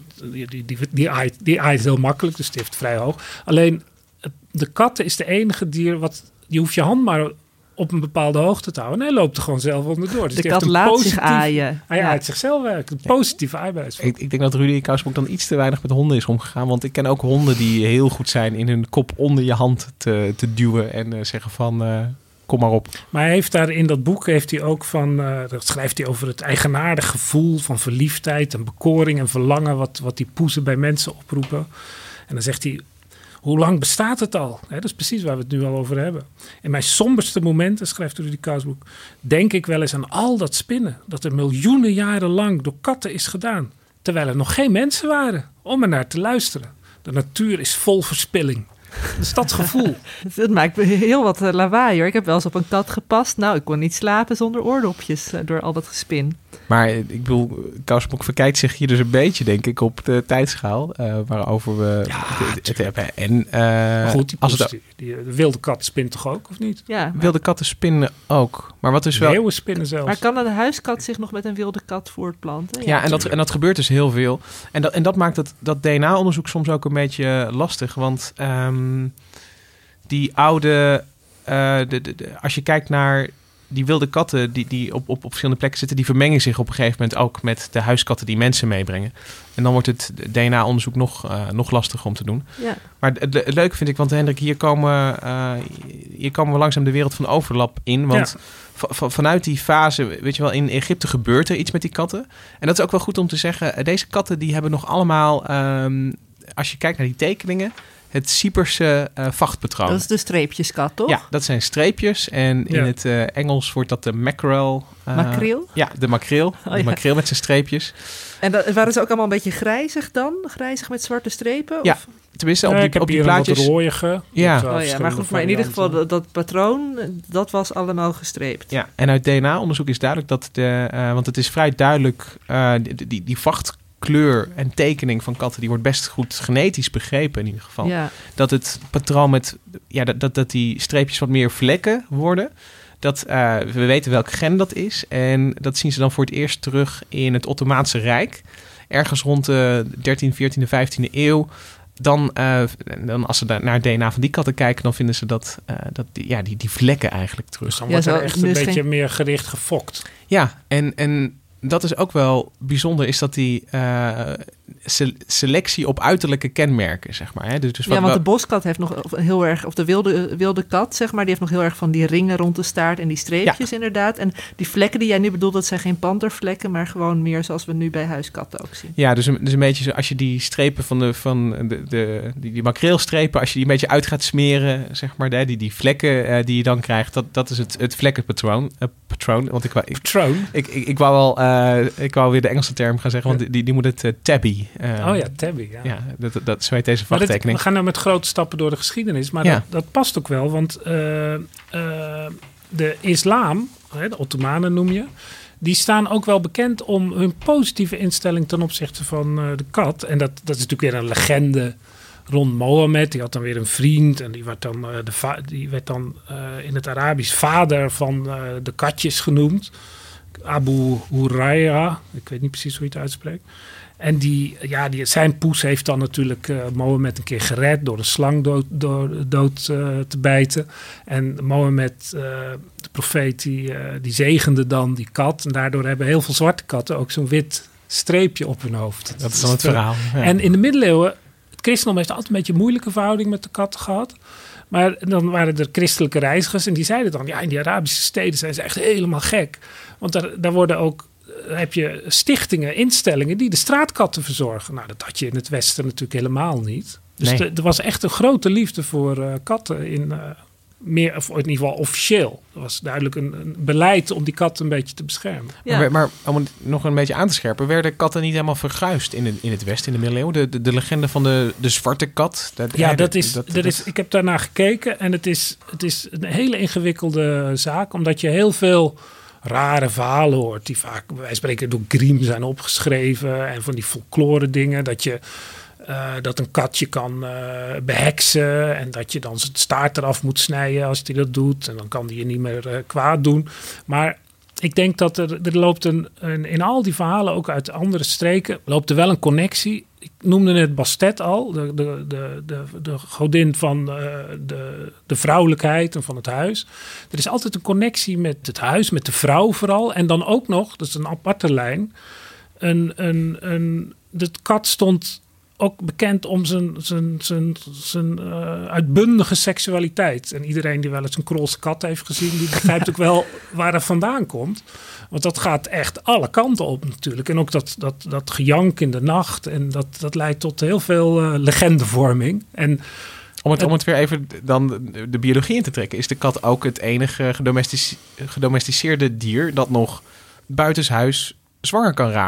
die aait heel makkelijk, dus die heeft vrij hoog. Alleen de kat is de enige dier je hoeft je hand maar op een bepaalde hoogte te houden. En hij loopt er gewoon zelf onderdoor. Dus de kat laat zich aaien. Hij aait zichzelf werken. Een positieve aaibaarheidsfactor. Ik denk dat Rudy Kousbroek dan iets te weinig met honden is omgegaan. Want ik ken ook honden die heel goed zijn in hun kop onder je hand te duwen en zeggen van kom maar op. Maar hij heeft daar in dat boek ook dat schrijft hij over het eigenaardig gevoel van verliefdheid en bekoring en verlangen wat die poezen bij mensen oproepen. En dan zegt hij, hoe lang bestaat het al? Dat is precies waar we het nu al over hebben. In mijn somberste momenten, schrijft Rudy Kousbroek, denk ik wel eens aan al dat spinnen dat er miljoenen jaren lang door katten is gedaan, terwijl er nog geen mensen waren om er naar te luisteren. De natuur is vol verspilling. stadsgevoel. Het maakt heel wat lawaai hoor. Ik heb wel eens op een kat gepast. Nou, ik kon niet slapen zonder oordopjes door al dat gespin. Maar ik bedoel, Kousbroek verkijkt zich hier dus een beetje, denk ik, op de tijdschaal waarover we het hebben. En, maar goed, die wilde kat spint toch ook, of niet? Ja, wilde katten spinnen ook. Maar wat dus wel... Leeuwen spinnen zelfs. Maar kan een huiskat zich nog met een wilde kat voortplanten? Ja, en dat gebeurt dus heel veel. En dat maakt dat DNA-onderzoek soms ook een beetje lastig. Want die oude... als je kijkt naar die wilde katten die op verschillende plekken zitten, die vermengen zich op een gegeven moment ook met de huiskatten die mensen meebrengen. En dan wordt het DNA-onderzoek nog lastiger om te doen. Ja. Maar het leuke vind ik, want Hendrik, hier komen we langzaam de wereld van overlap in. Want vanuit die fase, weet je wel, in Egypte gebeurt er iets met die katten. En dat is ook wel goed om te zeggen. Deze katten die hebben nog allemaal, als je kijkt naar die tekeningen, het Cyperse vachtpatroon. Dat is de streepjeskat, toch? Ja, dat zijn streepjes. En in het Engels wordt dat de mackerel. Makreel? Ja, de makreel. De makreel met zijn streepjes. En waren ze ook allemaal een beetje grijzig dan? Grijzig met zwarte strepen? Ja, of? tenminste op die plaatjes. Wat rooiige. Ja. Maar in ieder geval dat patroon, dat was allemaal gestreept. Ja, en uit DNA-onderzoek is duidelijk dat want het is vrij duidelijk, die vachtkleur en tekening van katten, die wordt best goed genetisch begrepen in ieder geval. Ja. Dat het patroon met, dat die streepjes wat meer vlekken worden. We weten welk gen dat is. En dat zien ze dan voor het eerst terug in het Ottomaanse Rijk. Ergens rond de 13e, 14e, 15e eeuw. Dan als ze naar het DNA van die katten kijken, dan vinden ze die vlekken eigenlijk terug. Dus dan wordt er echt een beetje meer gericht gefokt. Ja, en dat is ook wel bijzonder, is dat die selectie op uiterlijke kenmerken, zeg maar. Hè? Dus want de boskat heeft nog heel erg, of de wilde kat, zeg maar, die heeft nog heel erg van die ringen rond de staart en die streepjes inderdaad. En die vlekken die jij nu bedoelt, dat zijn geen pantervlekken, maar gewoon meer zoals we nu bij huiskatten ook zien. Ja, dus een beetje zo, als je die strepen die makreelstrepen, als je die een beetje uit gaat smeren, zeg maar, die vlekken die je dan krijgt, dat is het vlekkenpatroon. Want ik wou weer de Engelse term gaan zeggen, want die moet het tabby. Tabby, ja. Ja, dat zo heet deze vachttekening. We gaan nou met grote stappen door de geschiedenis, maar dat past ook wel, want de islam, de Ottomanen noem je, die staan ook wel bekend om hun positieve instelling ten opzichte van de kat. En dat is natuurlijk weer een legende rond Mohammed. Die had dan weer een vriend en die werd dan in het Arabisch vader van de katjes genoemd. Abu Huraira, ik weet niet precies hoe je het uitspreekt. En zijn poes heeft dan natuurlijk Mohammed een keer gered door de slang dood te bijten. En Mohammed, de profeet, die zegende dan die kat. En daardoor hebben heel veel zwarte katten ook zo'n wit streepje op hun hoofd. Dat is dan het verhaal. Ja. En in de middeleeuwen, het christendom heeft altijd een beetje een moeilijke verhouding met de katten gehad. Maar dan waren er christelijke reizigers en die zeiden dan, in die Arabische steden zijn ze echt helemaal gek. Want daar worden ook, heb je stichtingen, instellingen die de straatkatten verzorgen. Nou, dat had je in het Westen natuurlijk helemaal niet. Dus er was echt een grote liefde voor katten in of in ieder geval officieel. Er was duidelijk een beleid om die katten een beetje te beschermen. Ja. Maar om het nog een beetje aan te scherpen, werden katten niet helemaal verguisd in het Westen, in de middeleeuwen? De legende van de zwarte kat? Ik heb daarnaar gekeken en het is een hele ingewikkelde zaak, omdat je heel veel rare verhalen hoort die vaak, bij wijze van spreken, door Grimm zijn opgeschreven en van die folklore dingen, dat een katje kan beheksen en dat je dan zijn staart eraf moet snijden als hij dat doet. En dan kan hij je niet meer kwaad doen. Maar ik denk dat er loopt in al die verhalen, ook uit andere streken, loopt er wel een connectie. Ik noemde net Bastet al, de godin van de vrouwelijkheid en van het huis. Er is altijd een connectie met het huis, met de vrouw vooral. En dan ook nog, dat is een aparte lijn, de kat stond ook bekend om zijn uitbundige seksualiteit. En iedereen die wel eens een Krolse kat heeft gezien, die begrijpt ook wel waar het vandaan komt. Want dat gaat echt alle kanten op natuurlijk. En ook dat gejank in de nacht. En dat leidt tot heel veel legendevorming. En om het weer even dan de biologie in te trekken, is de kat ook het enige gedomesticeerde dier dat nog buitenshuis zwanger kan raken.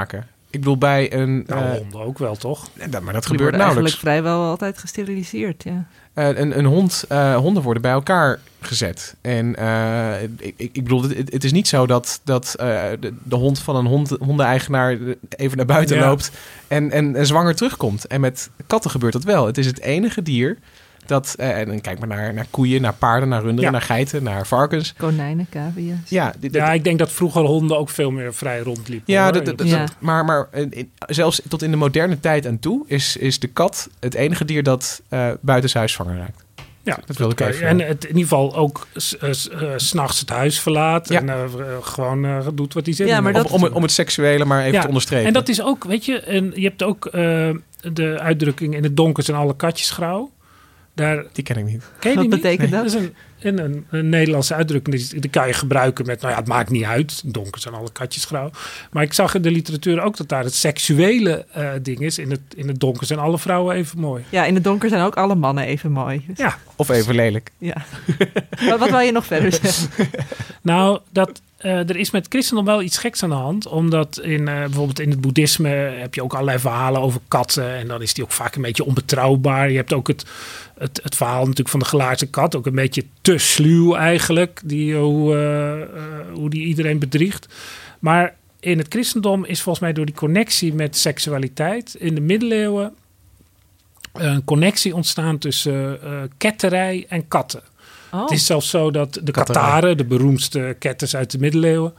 Ik bedoel, bij een... honden ook wel, toch? Maar dat Die gebeurt worden nauwelijks. eigenlijk vrijwel altijd gesteriliseerd, ja. Honden worden bij elkaar gezet. En ik bedoel, het is niet zo dat de hond van een hondeneigenaar even naar buiten loopt en zwanger terugkomt. En met katten gebeurt dat wel. Het is het enige dier dat... en kijk maar naar koeien, naar paarden, naar runderen, naar geiten, naar varkens. Konijnen, cavia's. Ja, ik denk dat vroeger honden ook veel meer vrij rondliepen. Ja, maar zelfs tot in de moderne tijd aan toe is de kat het enige dier dat buitenshuis zwanger raakt. Ja, dat wil ik even. En het in ieder geval ook 's nachts het huis verlaat en gewoon doet wat hij zegt. Ja, maar om het seksuele maar even te onderstrepen. En dat is ook, weet je, en je hebt ook de uitdrukking in het donker zijn alle katjes grauw. Die ken ik niet. Wat betekent dat? Dat is een Nederlandse uitdrukking. Die kan je gebruiken met, het maakt niet uit. Donker zijn alle katjes grauw. Maar ik zag in de literatuur ook dat daar het seksuele ding is. In het donker zijn alle vrouwen even mooi. Ja, in het donker zijn ook alle mannen even mooi. Dus. Ja. Of even lelijk. Ja. Wat wil je nog verder zeggen? Nou, er is met christendom wel iets geks aan de hand. Omdat bijvoorbeeld in het boeddhisme heb je ook allerlei verhalen over katten. En dan is die ook vaak een beetje onbetrouwbaar. Je hebt ook het verhaal natuurlijk van de glazen kat. Ook een beetje te sluw eigenlijk. Hoe die iedereen bedriegt. Maar in het christendom is volgens mij door die connectie met seksualiteit in de middeleeuwen een connectie ontstaan tussen ketterij en katten. Oh. Het is zelfs zo dat de Kattaren, de beroemdste ketters uit de middeleeuwen,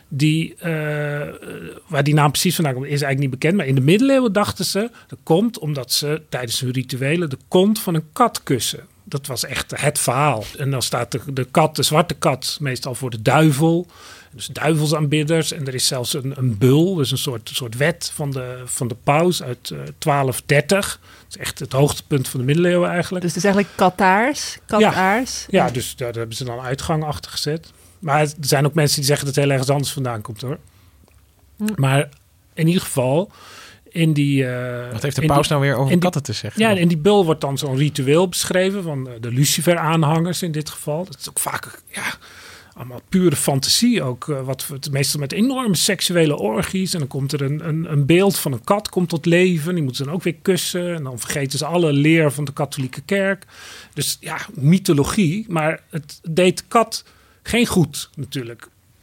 waar die naam precies vandaan komt, is eigenlijk niet bekend. Maar in de middeleeuwen dachten ze, dat komt omdat ze tijdens hun rituelen de kont van een kat kussen. Dat was echt het verhaal. En dan staat de zwarte kat, meestal voor de duivel. Dus duivelsaanbidders. En er is zelfs een bul, dus een soort wet van de paus uit 1230. Dat is echt het hoogtepunt van de middeleeuwen eigenlijk. Dus het is eigenlijk kataars. Ja, dus daar hebben ze dan uitgang achter gezet. Maar er zijn ook mensen die zeggen dat het heel ergens anders vandaan komt, hoor. Maar in ieder geval, in die... Wat heeft de paus nou weer over katten te zeggen? Ja, in die bul wordt dan zo'n ritueel beschreven van de Lucifer-aanhangers in dit geval. Dat is ook vaak, allemaal pure fantasie ook. Meestal met enorme seksuele orgies. En dan komt er een beeld van een kat komt tot leven. Die moeten ze dan ook weer kussen. En dan vergeten ze alle leer van de katholieke kerk. Dus ja, mythologie. Maar het deed de kat geen goed natuurlijk.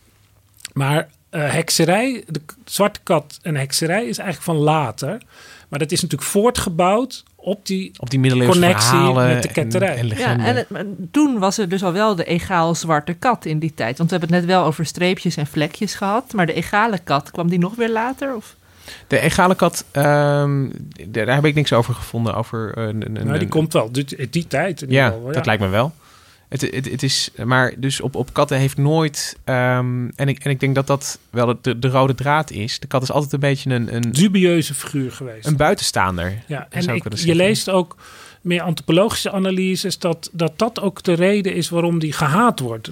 Maar hekserij, de zwarte kat en hekserij is eigenlijk van later. Maar dat is natuurlijk voortgebouwd op die connectie met de ketterij. En toen was er dus al wel de egaal zwarte kat in die tijd. Want we hebben het net wel over streepjes en vlekjes gehad. Maar de egale kat, kwam die nog weer later? Of? De egale kat, daar heb ik niks over gevonden. Die komt wel, die tijd. In ieder geval, dat lijkt me wel. Het is, maar dus op katten heeft nooit... en ik denk dat dat wel de rode draad is. De kat is altijd een beetje een dubieuze figuur geweest. Een buitenstaander. Ja, en je leest ook meer antropologische analyses dat ook de reden is waarom die gehaat wordt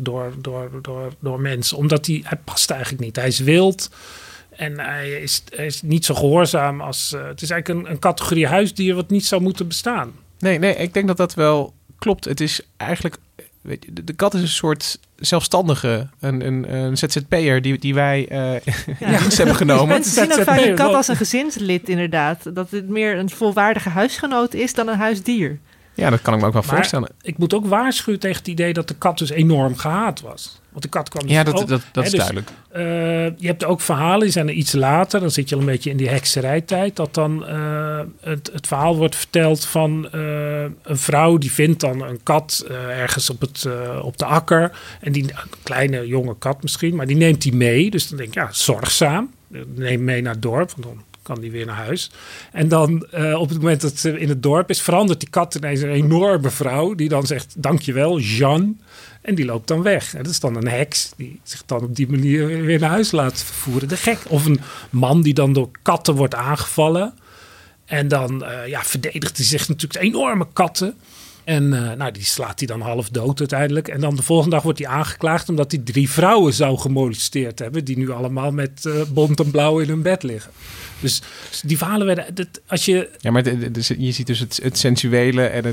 door mensen. Omdat hij past eigenlijk niet. Hij is wild en hij is niet zo gehoorzaam als... het is eigenlijk een categorie huisdier wat niet zou moeten bestaan. Nee, ik denk dat wel klopt. Het is eigenlijk... De kat is een soort zelfstandige, een ZZP'er die wij in dienst hebben genomen. Mensen zien ook vaak een kat als een gezinslid inderdaad. Dat het meer een volwaardige huisgenoot is dan een huisdier. Ja, dat kan ik me ook wel voorstellen. Ik moet ook waarschuwen tegen het idee dat de kat dus enorm gehaat was. Want de kat kwam dus dat is duidelijk. Je hebt ook verhalen, die zijn er iets later. Dan zit je al een beetje in die hekserijtijd. Dat dan het verhaal wordt verteld van een vrouw die vindt dan een kat ergens op de akker. En een kleine jonge kat misschien, maar die neemt die mee. Dus dan denk ik, zorgzaam. Neem mee naar het dorp, want dan kan die weer naar huis. En dan op het moment dat ze in het dorp is, verandert die kat ineens een enorme vrouw die dan zegt, dankjewel, Jeanne. En die loopt dan weg. En dat is dan een heks die zich dan op die manier weer naar huis laat vervoeren. De gek. Of een man die dan door katten wordt aangevallen. En dan verdedigt hij zich natuurlijk de enorme katten. En die slaat hij dan half dood uiteindelijk. En dan de volgende dag wordt hij aangeklaagd omdat hij 3 vrouwen zou gemolesteerd hebben. Die nu allemaal met bont en blauw in hun bed liggen. Dus die verhalen werden... Ja, maar je ziet dus het sensuele en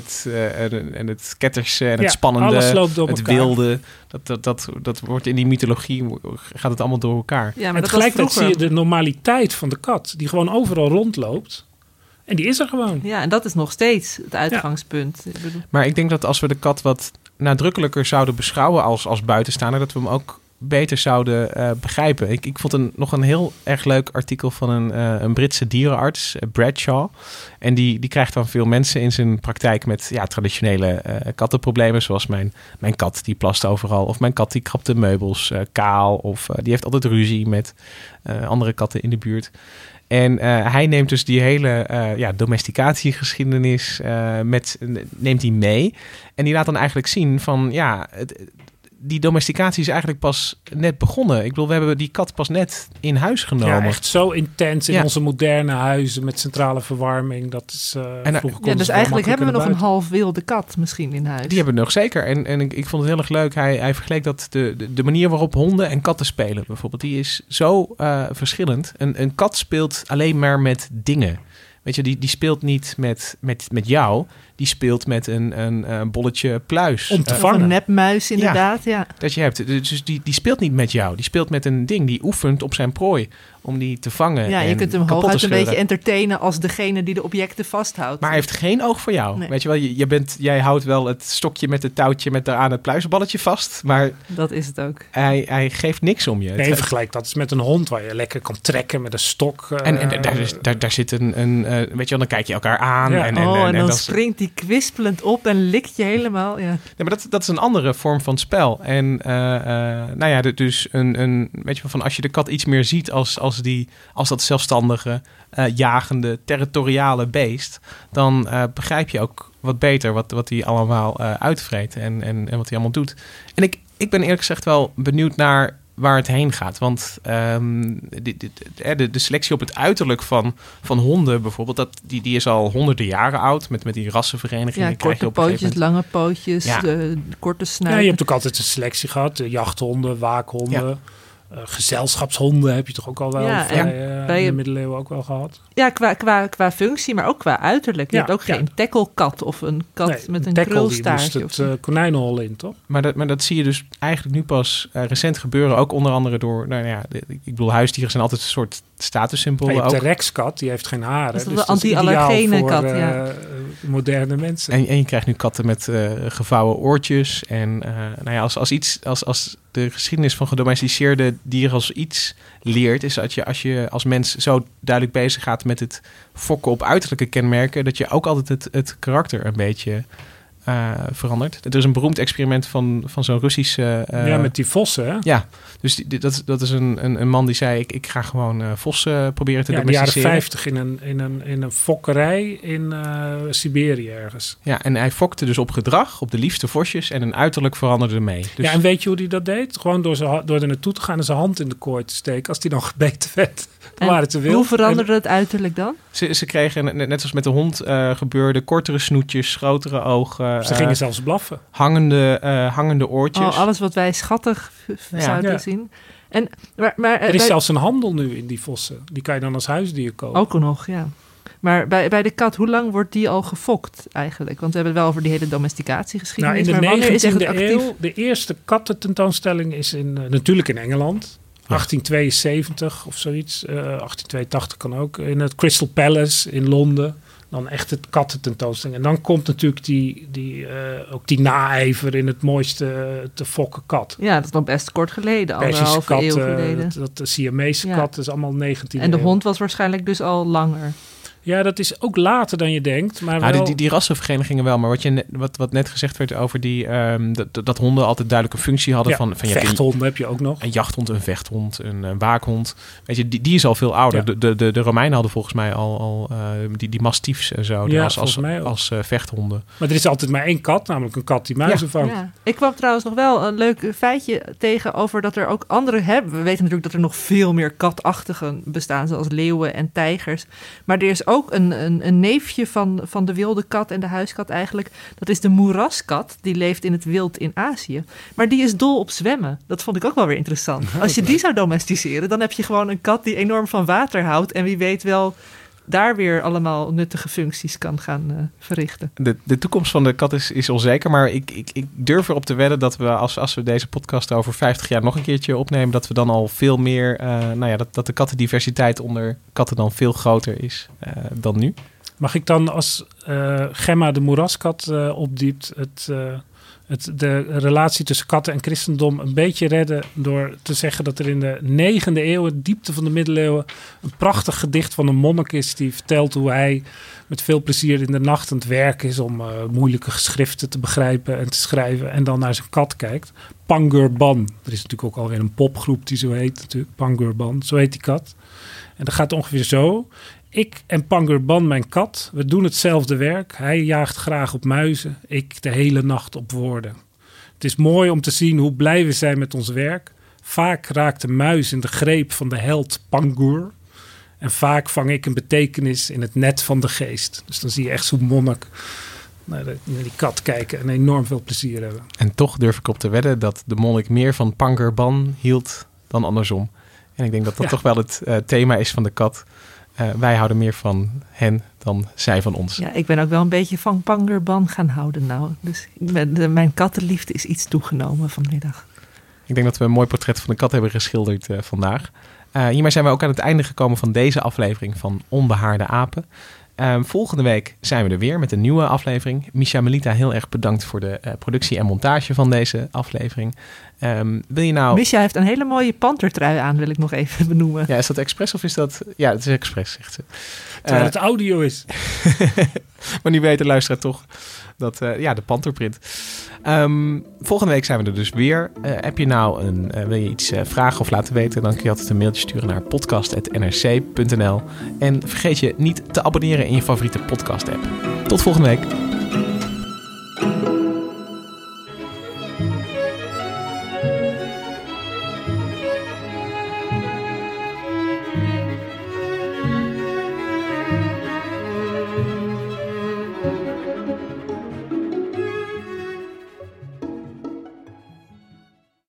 het ketterse en het spannende. Alles loopt door het elkaar. Wilde. Dat wordt in die mythologie, gaat het allemaal door elkaar. Ja, maar en tegelijkertijd zie je de normaliteit van de kat. Die gewoon overal rondloopt. En die is er gewoon. Ja, en dat is nog steeds het uitgangspunt. Ja. Maar ik denk dat als we de kat wat nadrukkelijker zouden beschouwen als buitenstaander, dat we hem ook beter zouden begrijpen. Ik vond nog een heel erg leuk artikel van een Britse dierenarts, Bradshaw. En die krijgt dan veel mensen in zijn praktijk met traditionele kattenproblemen. Zoals mijn kat die plast overal. Of mijn kat die krabt de meubels kaal. Of die heeft altijd ruzie met andere katten in de buurt. En hij neemt dus die hele domesticatiegeschiedenis neemt hij mee. En die laat dan eigenlijk zien van die domesticatie is eigenlijk pas net begonnen. Ik bedoel, we hebben die kat pas net in huis genomen. Ja, echt zo intens in onze moderne huizen met centrale verwarming. Dat is dus eigenlijk hebben we nog een half wilde kat misschien in huis. Die hebben we nog zeker. En ik vond het heel erg leuk. Hij vergeleek dat de manier waarop honden en katten spelen bijvoorbeeld, die is zo verschillend. Een kat speelt alleen maar met dingen. Weet je, die speelt niet met jou. Die speelt met een bolletje pluis. Om te vangen. Een nepmuis inderdaad, ja. Dat je hebt. Dus die speelt niet met jou. Die speelt met een ding. Die oefent op zijn prooi om die te vangen. Ja, je kunt hem hooguit een beetje entertainen als degene die de objecten vasthoudt. Maar hij heeft geen oog voor jou. Nee. Weet je wel, jij houdt wel het stokje met het touwtje met daaraan het pluisballetje vast. Maar dat is het ook. Hij geeft niks om je. Nee, vergelijk dat is met een hond waar je lekker kan trekken met een stok. En daar zit een weet je wel, dan kijk je elkaar aan. Ja. En dan springt die kwispelend op en likt je helemaal. Ja. Nee, maar dat is een andere vorm van spel. En dus weet je wel, van als je de kat iets meer ziet als dat zelfstandige, jagende, territoriale beest, dan begrijp je ook wat beter wat hij allemaal uitvreet en wat hij allemaal doet. En ik ben eerlijk gezegd wel benieuwd naar waar het heen gaat. Want de selectie op het uiterlijk van honden bijvoorbeeld, die is al honderden jaren oud met die rassenverenigingen. Ja, korte pootjes, lange pootjes, korte snuit. Ja, je hebt ook altijd een selectie gehad. Jachthonden, waakhonden. Ja. Gezelschapshonden heb je toch ook al wel in de middeleeuwen ook wel gehad? Ja, qua functie, maar ook qua uiterlijk. Je hebt ook geen tacklekat of een kat met een krulstaartje. Die moest het konijnenhol in, toch? Maar dat zie je dus eigenlijk nu pas recent gebeuren. Ook onder andere door, ik bedoel, huisdieren zijn altijd een soort statussymbolen. Je hebt de Rexkat, die heeft geen haren. Dat is de anti-allergene kat, moderne mensen. En je krijgt nu katten met gevouwen oortjes. En als de geschiedenis van gedomesticeerde dieren als iets leert, is dat als je als mens zo duidelijk bezig gaat met het fokken op uiterlijke kenmerken, dat je ook altijd het karakter een beetje verandert. Er is een beroemd experiment van zo'n Russische... met die vossen, hè? Ja, dus dat is een man die zei, ik ga gewoon vossen proberen te domesticeren. In de jaren 50 in een fokkerij in Siberië ergens. Ja, en hij fokte dus op gedrag, op de liefste vosjes en een uiterlijk veranderde mee. Dus... Ja, en weet je hoe hij dat deed? Gewoon door er naartoe te gaan en zijn hand in de kooi te steken. Als die dan gebeten werd, dan waren het te wild. Hoe veranderde het uiterlijk dan? Ze kregen, net zoals met de hond gebeurde, kortere snoetjes, grotere ogen. Ze gingen zelfs blaffen. Hangende oortjes. Oh, alles wat wij schattig zouden zien. En, maar, er is zelfs een handel nu in die vossen. Die kan je dan als huisdier kopen. Ook nog, ja. Maar bij de kat, hoe lang wordt die al gefokt eigenlijk? Want we hebben het wel over die hele domesticatiegeschiedenis. Nou, in de 19e eeuw, de eerste kattententoonstelling is natuurlijk in Engeland. 1872 of zoiets. 1882 kan ook. In het Crystal Palace in Londen. Dan echt het kattententoonstelling. En dan komt natuurlijk ook die naijver in het mooiste te fokken kat. Ja, dat is nog best kort geleden. Anderhalve eeuw geleden. De Siamese kat is allemaal 19e eeuw. En de hond was waarschijnlijk dus al langer. Ja, dat is ook later dan je denkt. Maar wel... die rassenverenigingen wel. Maar wat net gezegd werd over dat honden altijd duidelijk een functie hadden. Van vechthonden heb je ook nog. Een jachthond, een vechthond, een waakhond. Weet je, die is al veel ouder. Ja. De Romeinen hadden volgens mij al die mastiefs en zo. Als vechthonden. Maar er is altijd maar één kat, namelijk een kat die muizen vangt. Ja. Ik kwam trouwens nog wel een leuk feitje tegen over dat er ook andere hebben. We weten natuurlijk dat er nog veel meer katachtigen bestaan, zoals leeuwen en tijgers. Maar er is ook een neefje van de wilde kat en de huiskat eigenlijk. Dat is de moeraskat. Die leeft in het wild in Azië. Maar die is dol op zwemmen. Dat vond ik ook wel weer interessant. Als je die zou domesticeren, dan heb je gewoon een kat die enorm van water houdt. En wie weet wel daar weer allemaal nuttige functies kan gaan verrichten. De toekomst van de kat is onzeker, maar ik durf erop te wedden dat we als we deze podcast over 50 jaar nog een keertje opnemen, dat we dan al veel meer, dat de kattendiversiteit onder katten dan veel groter is dan nu. Mag ik dan als Gemma de moeraskat opdiept de relatie tussen katten en christendom een beetje redden door te zeggen dat er in de 9e eeuw, de diepte van de middeleeuwen, een prachtig gedicht van een monnik is die vertelt hoe hij met veel plezier in de nacht aan het werk is om moeilijke geschriften te begrijpen en te schrijven en dan naar zijn kat kijkt. Pangurban. Er is natuurlijk ook alweer een popgroep die zo heet natuurlijk. Pangurban, zo heet die kat. En dat gaat ongeveer zo. Ik en Pangurban, mijn kat, we doen hetzelfde werk. Hij jaagt graag op muizen, ik de hele nacht op woorden. Het is mooi om te zien hoe blij we zijn met ons werk. Vaak raakt de muis in de greep van de held Pangur. En vaak vang ik een betekenis in het net van de geest. Dus dan zie je echt zo'n monnik naar die kat kijken en enorm veel plezier hebben. En toch durf ik op te wedden dat de monnik meer van Pangurban hield dan andersom. En ik denk dat dat toch wel het thema is van de kat. Wij houden meer van hen dan zij van ons. Ja, ik ben ook wel een beetje van Pangurban gaan houden nou. Dus mijn kattenliefde is iets toegenomen vanmiddag. Ik denk dat we een mooi portret van de kat hebben geschilderd vandaag. Hiermee zijn we ook aan het einde gekomen van deze aflevering van Onbehaarde Apen. Volgende week zijn we er weer met een nieuwe aflevering. Misha Melita, heel erg bedankt voor de productie en montage van deze aflevering. Wil je nou... Misha heeft een hele mooie pantertrui aan, wil ik nog even benoemen. Ja, is dat expres of is dat... Ja, het is expres, zegt ze. Terwijl het audio is. Maar nu weet de luisteraar toch dat... de panterprint. Volgende week zijn we er dus weer. Heb je nou wil je iets vragen of laten weten, dan kun je altijd een mailtje sturen naar podcast@nrc.nl. En vergeet je niet te abonneren in je favoriete podcast app. Tot volgende week.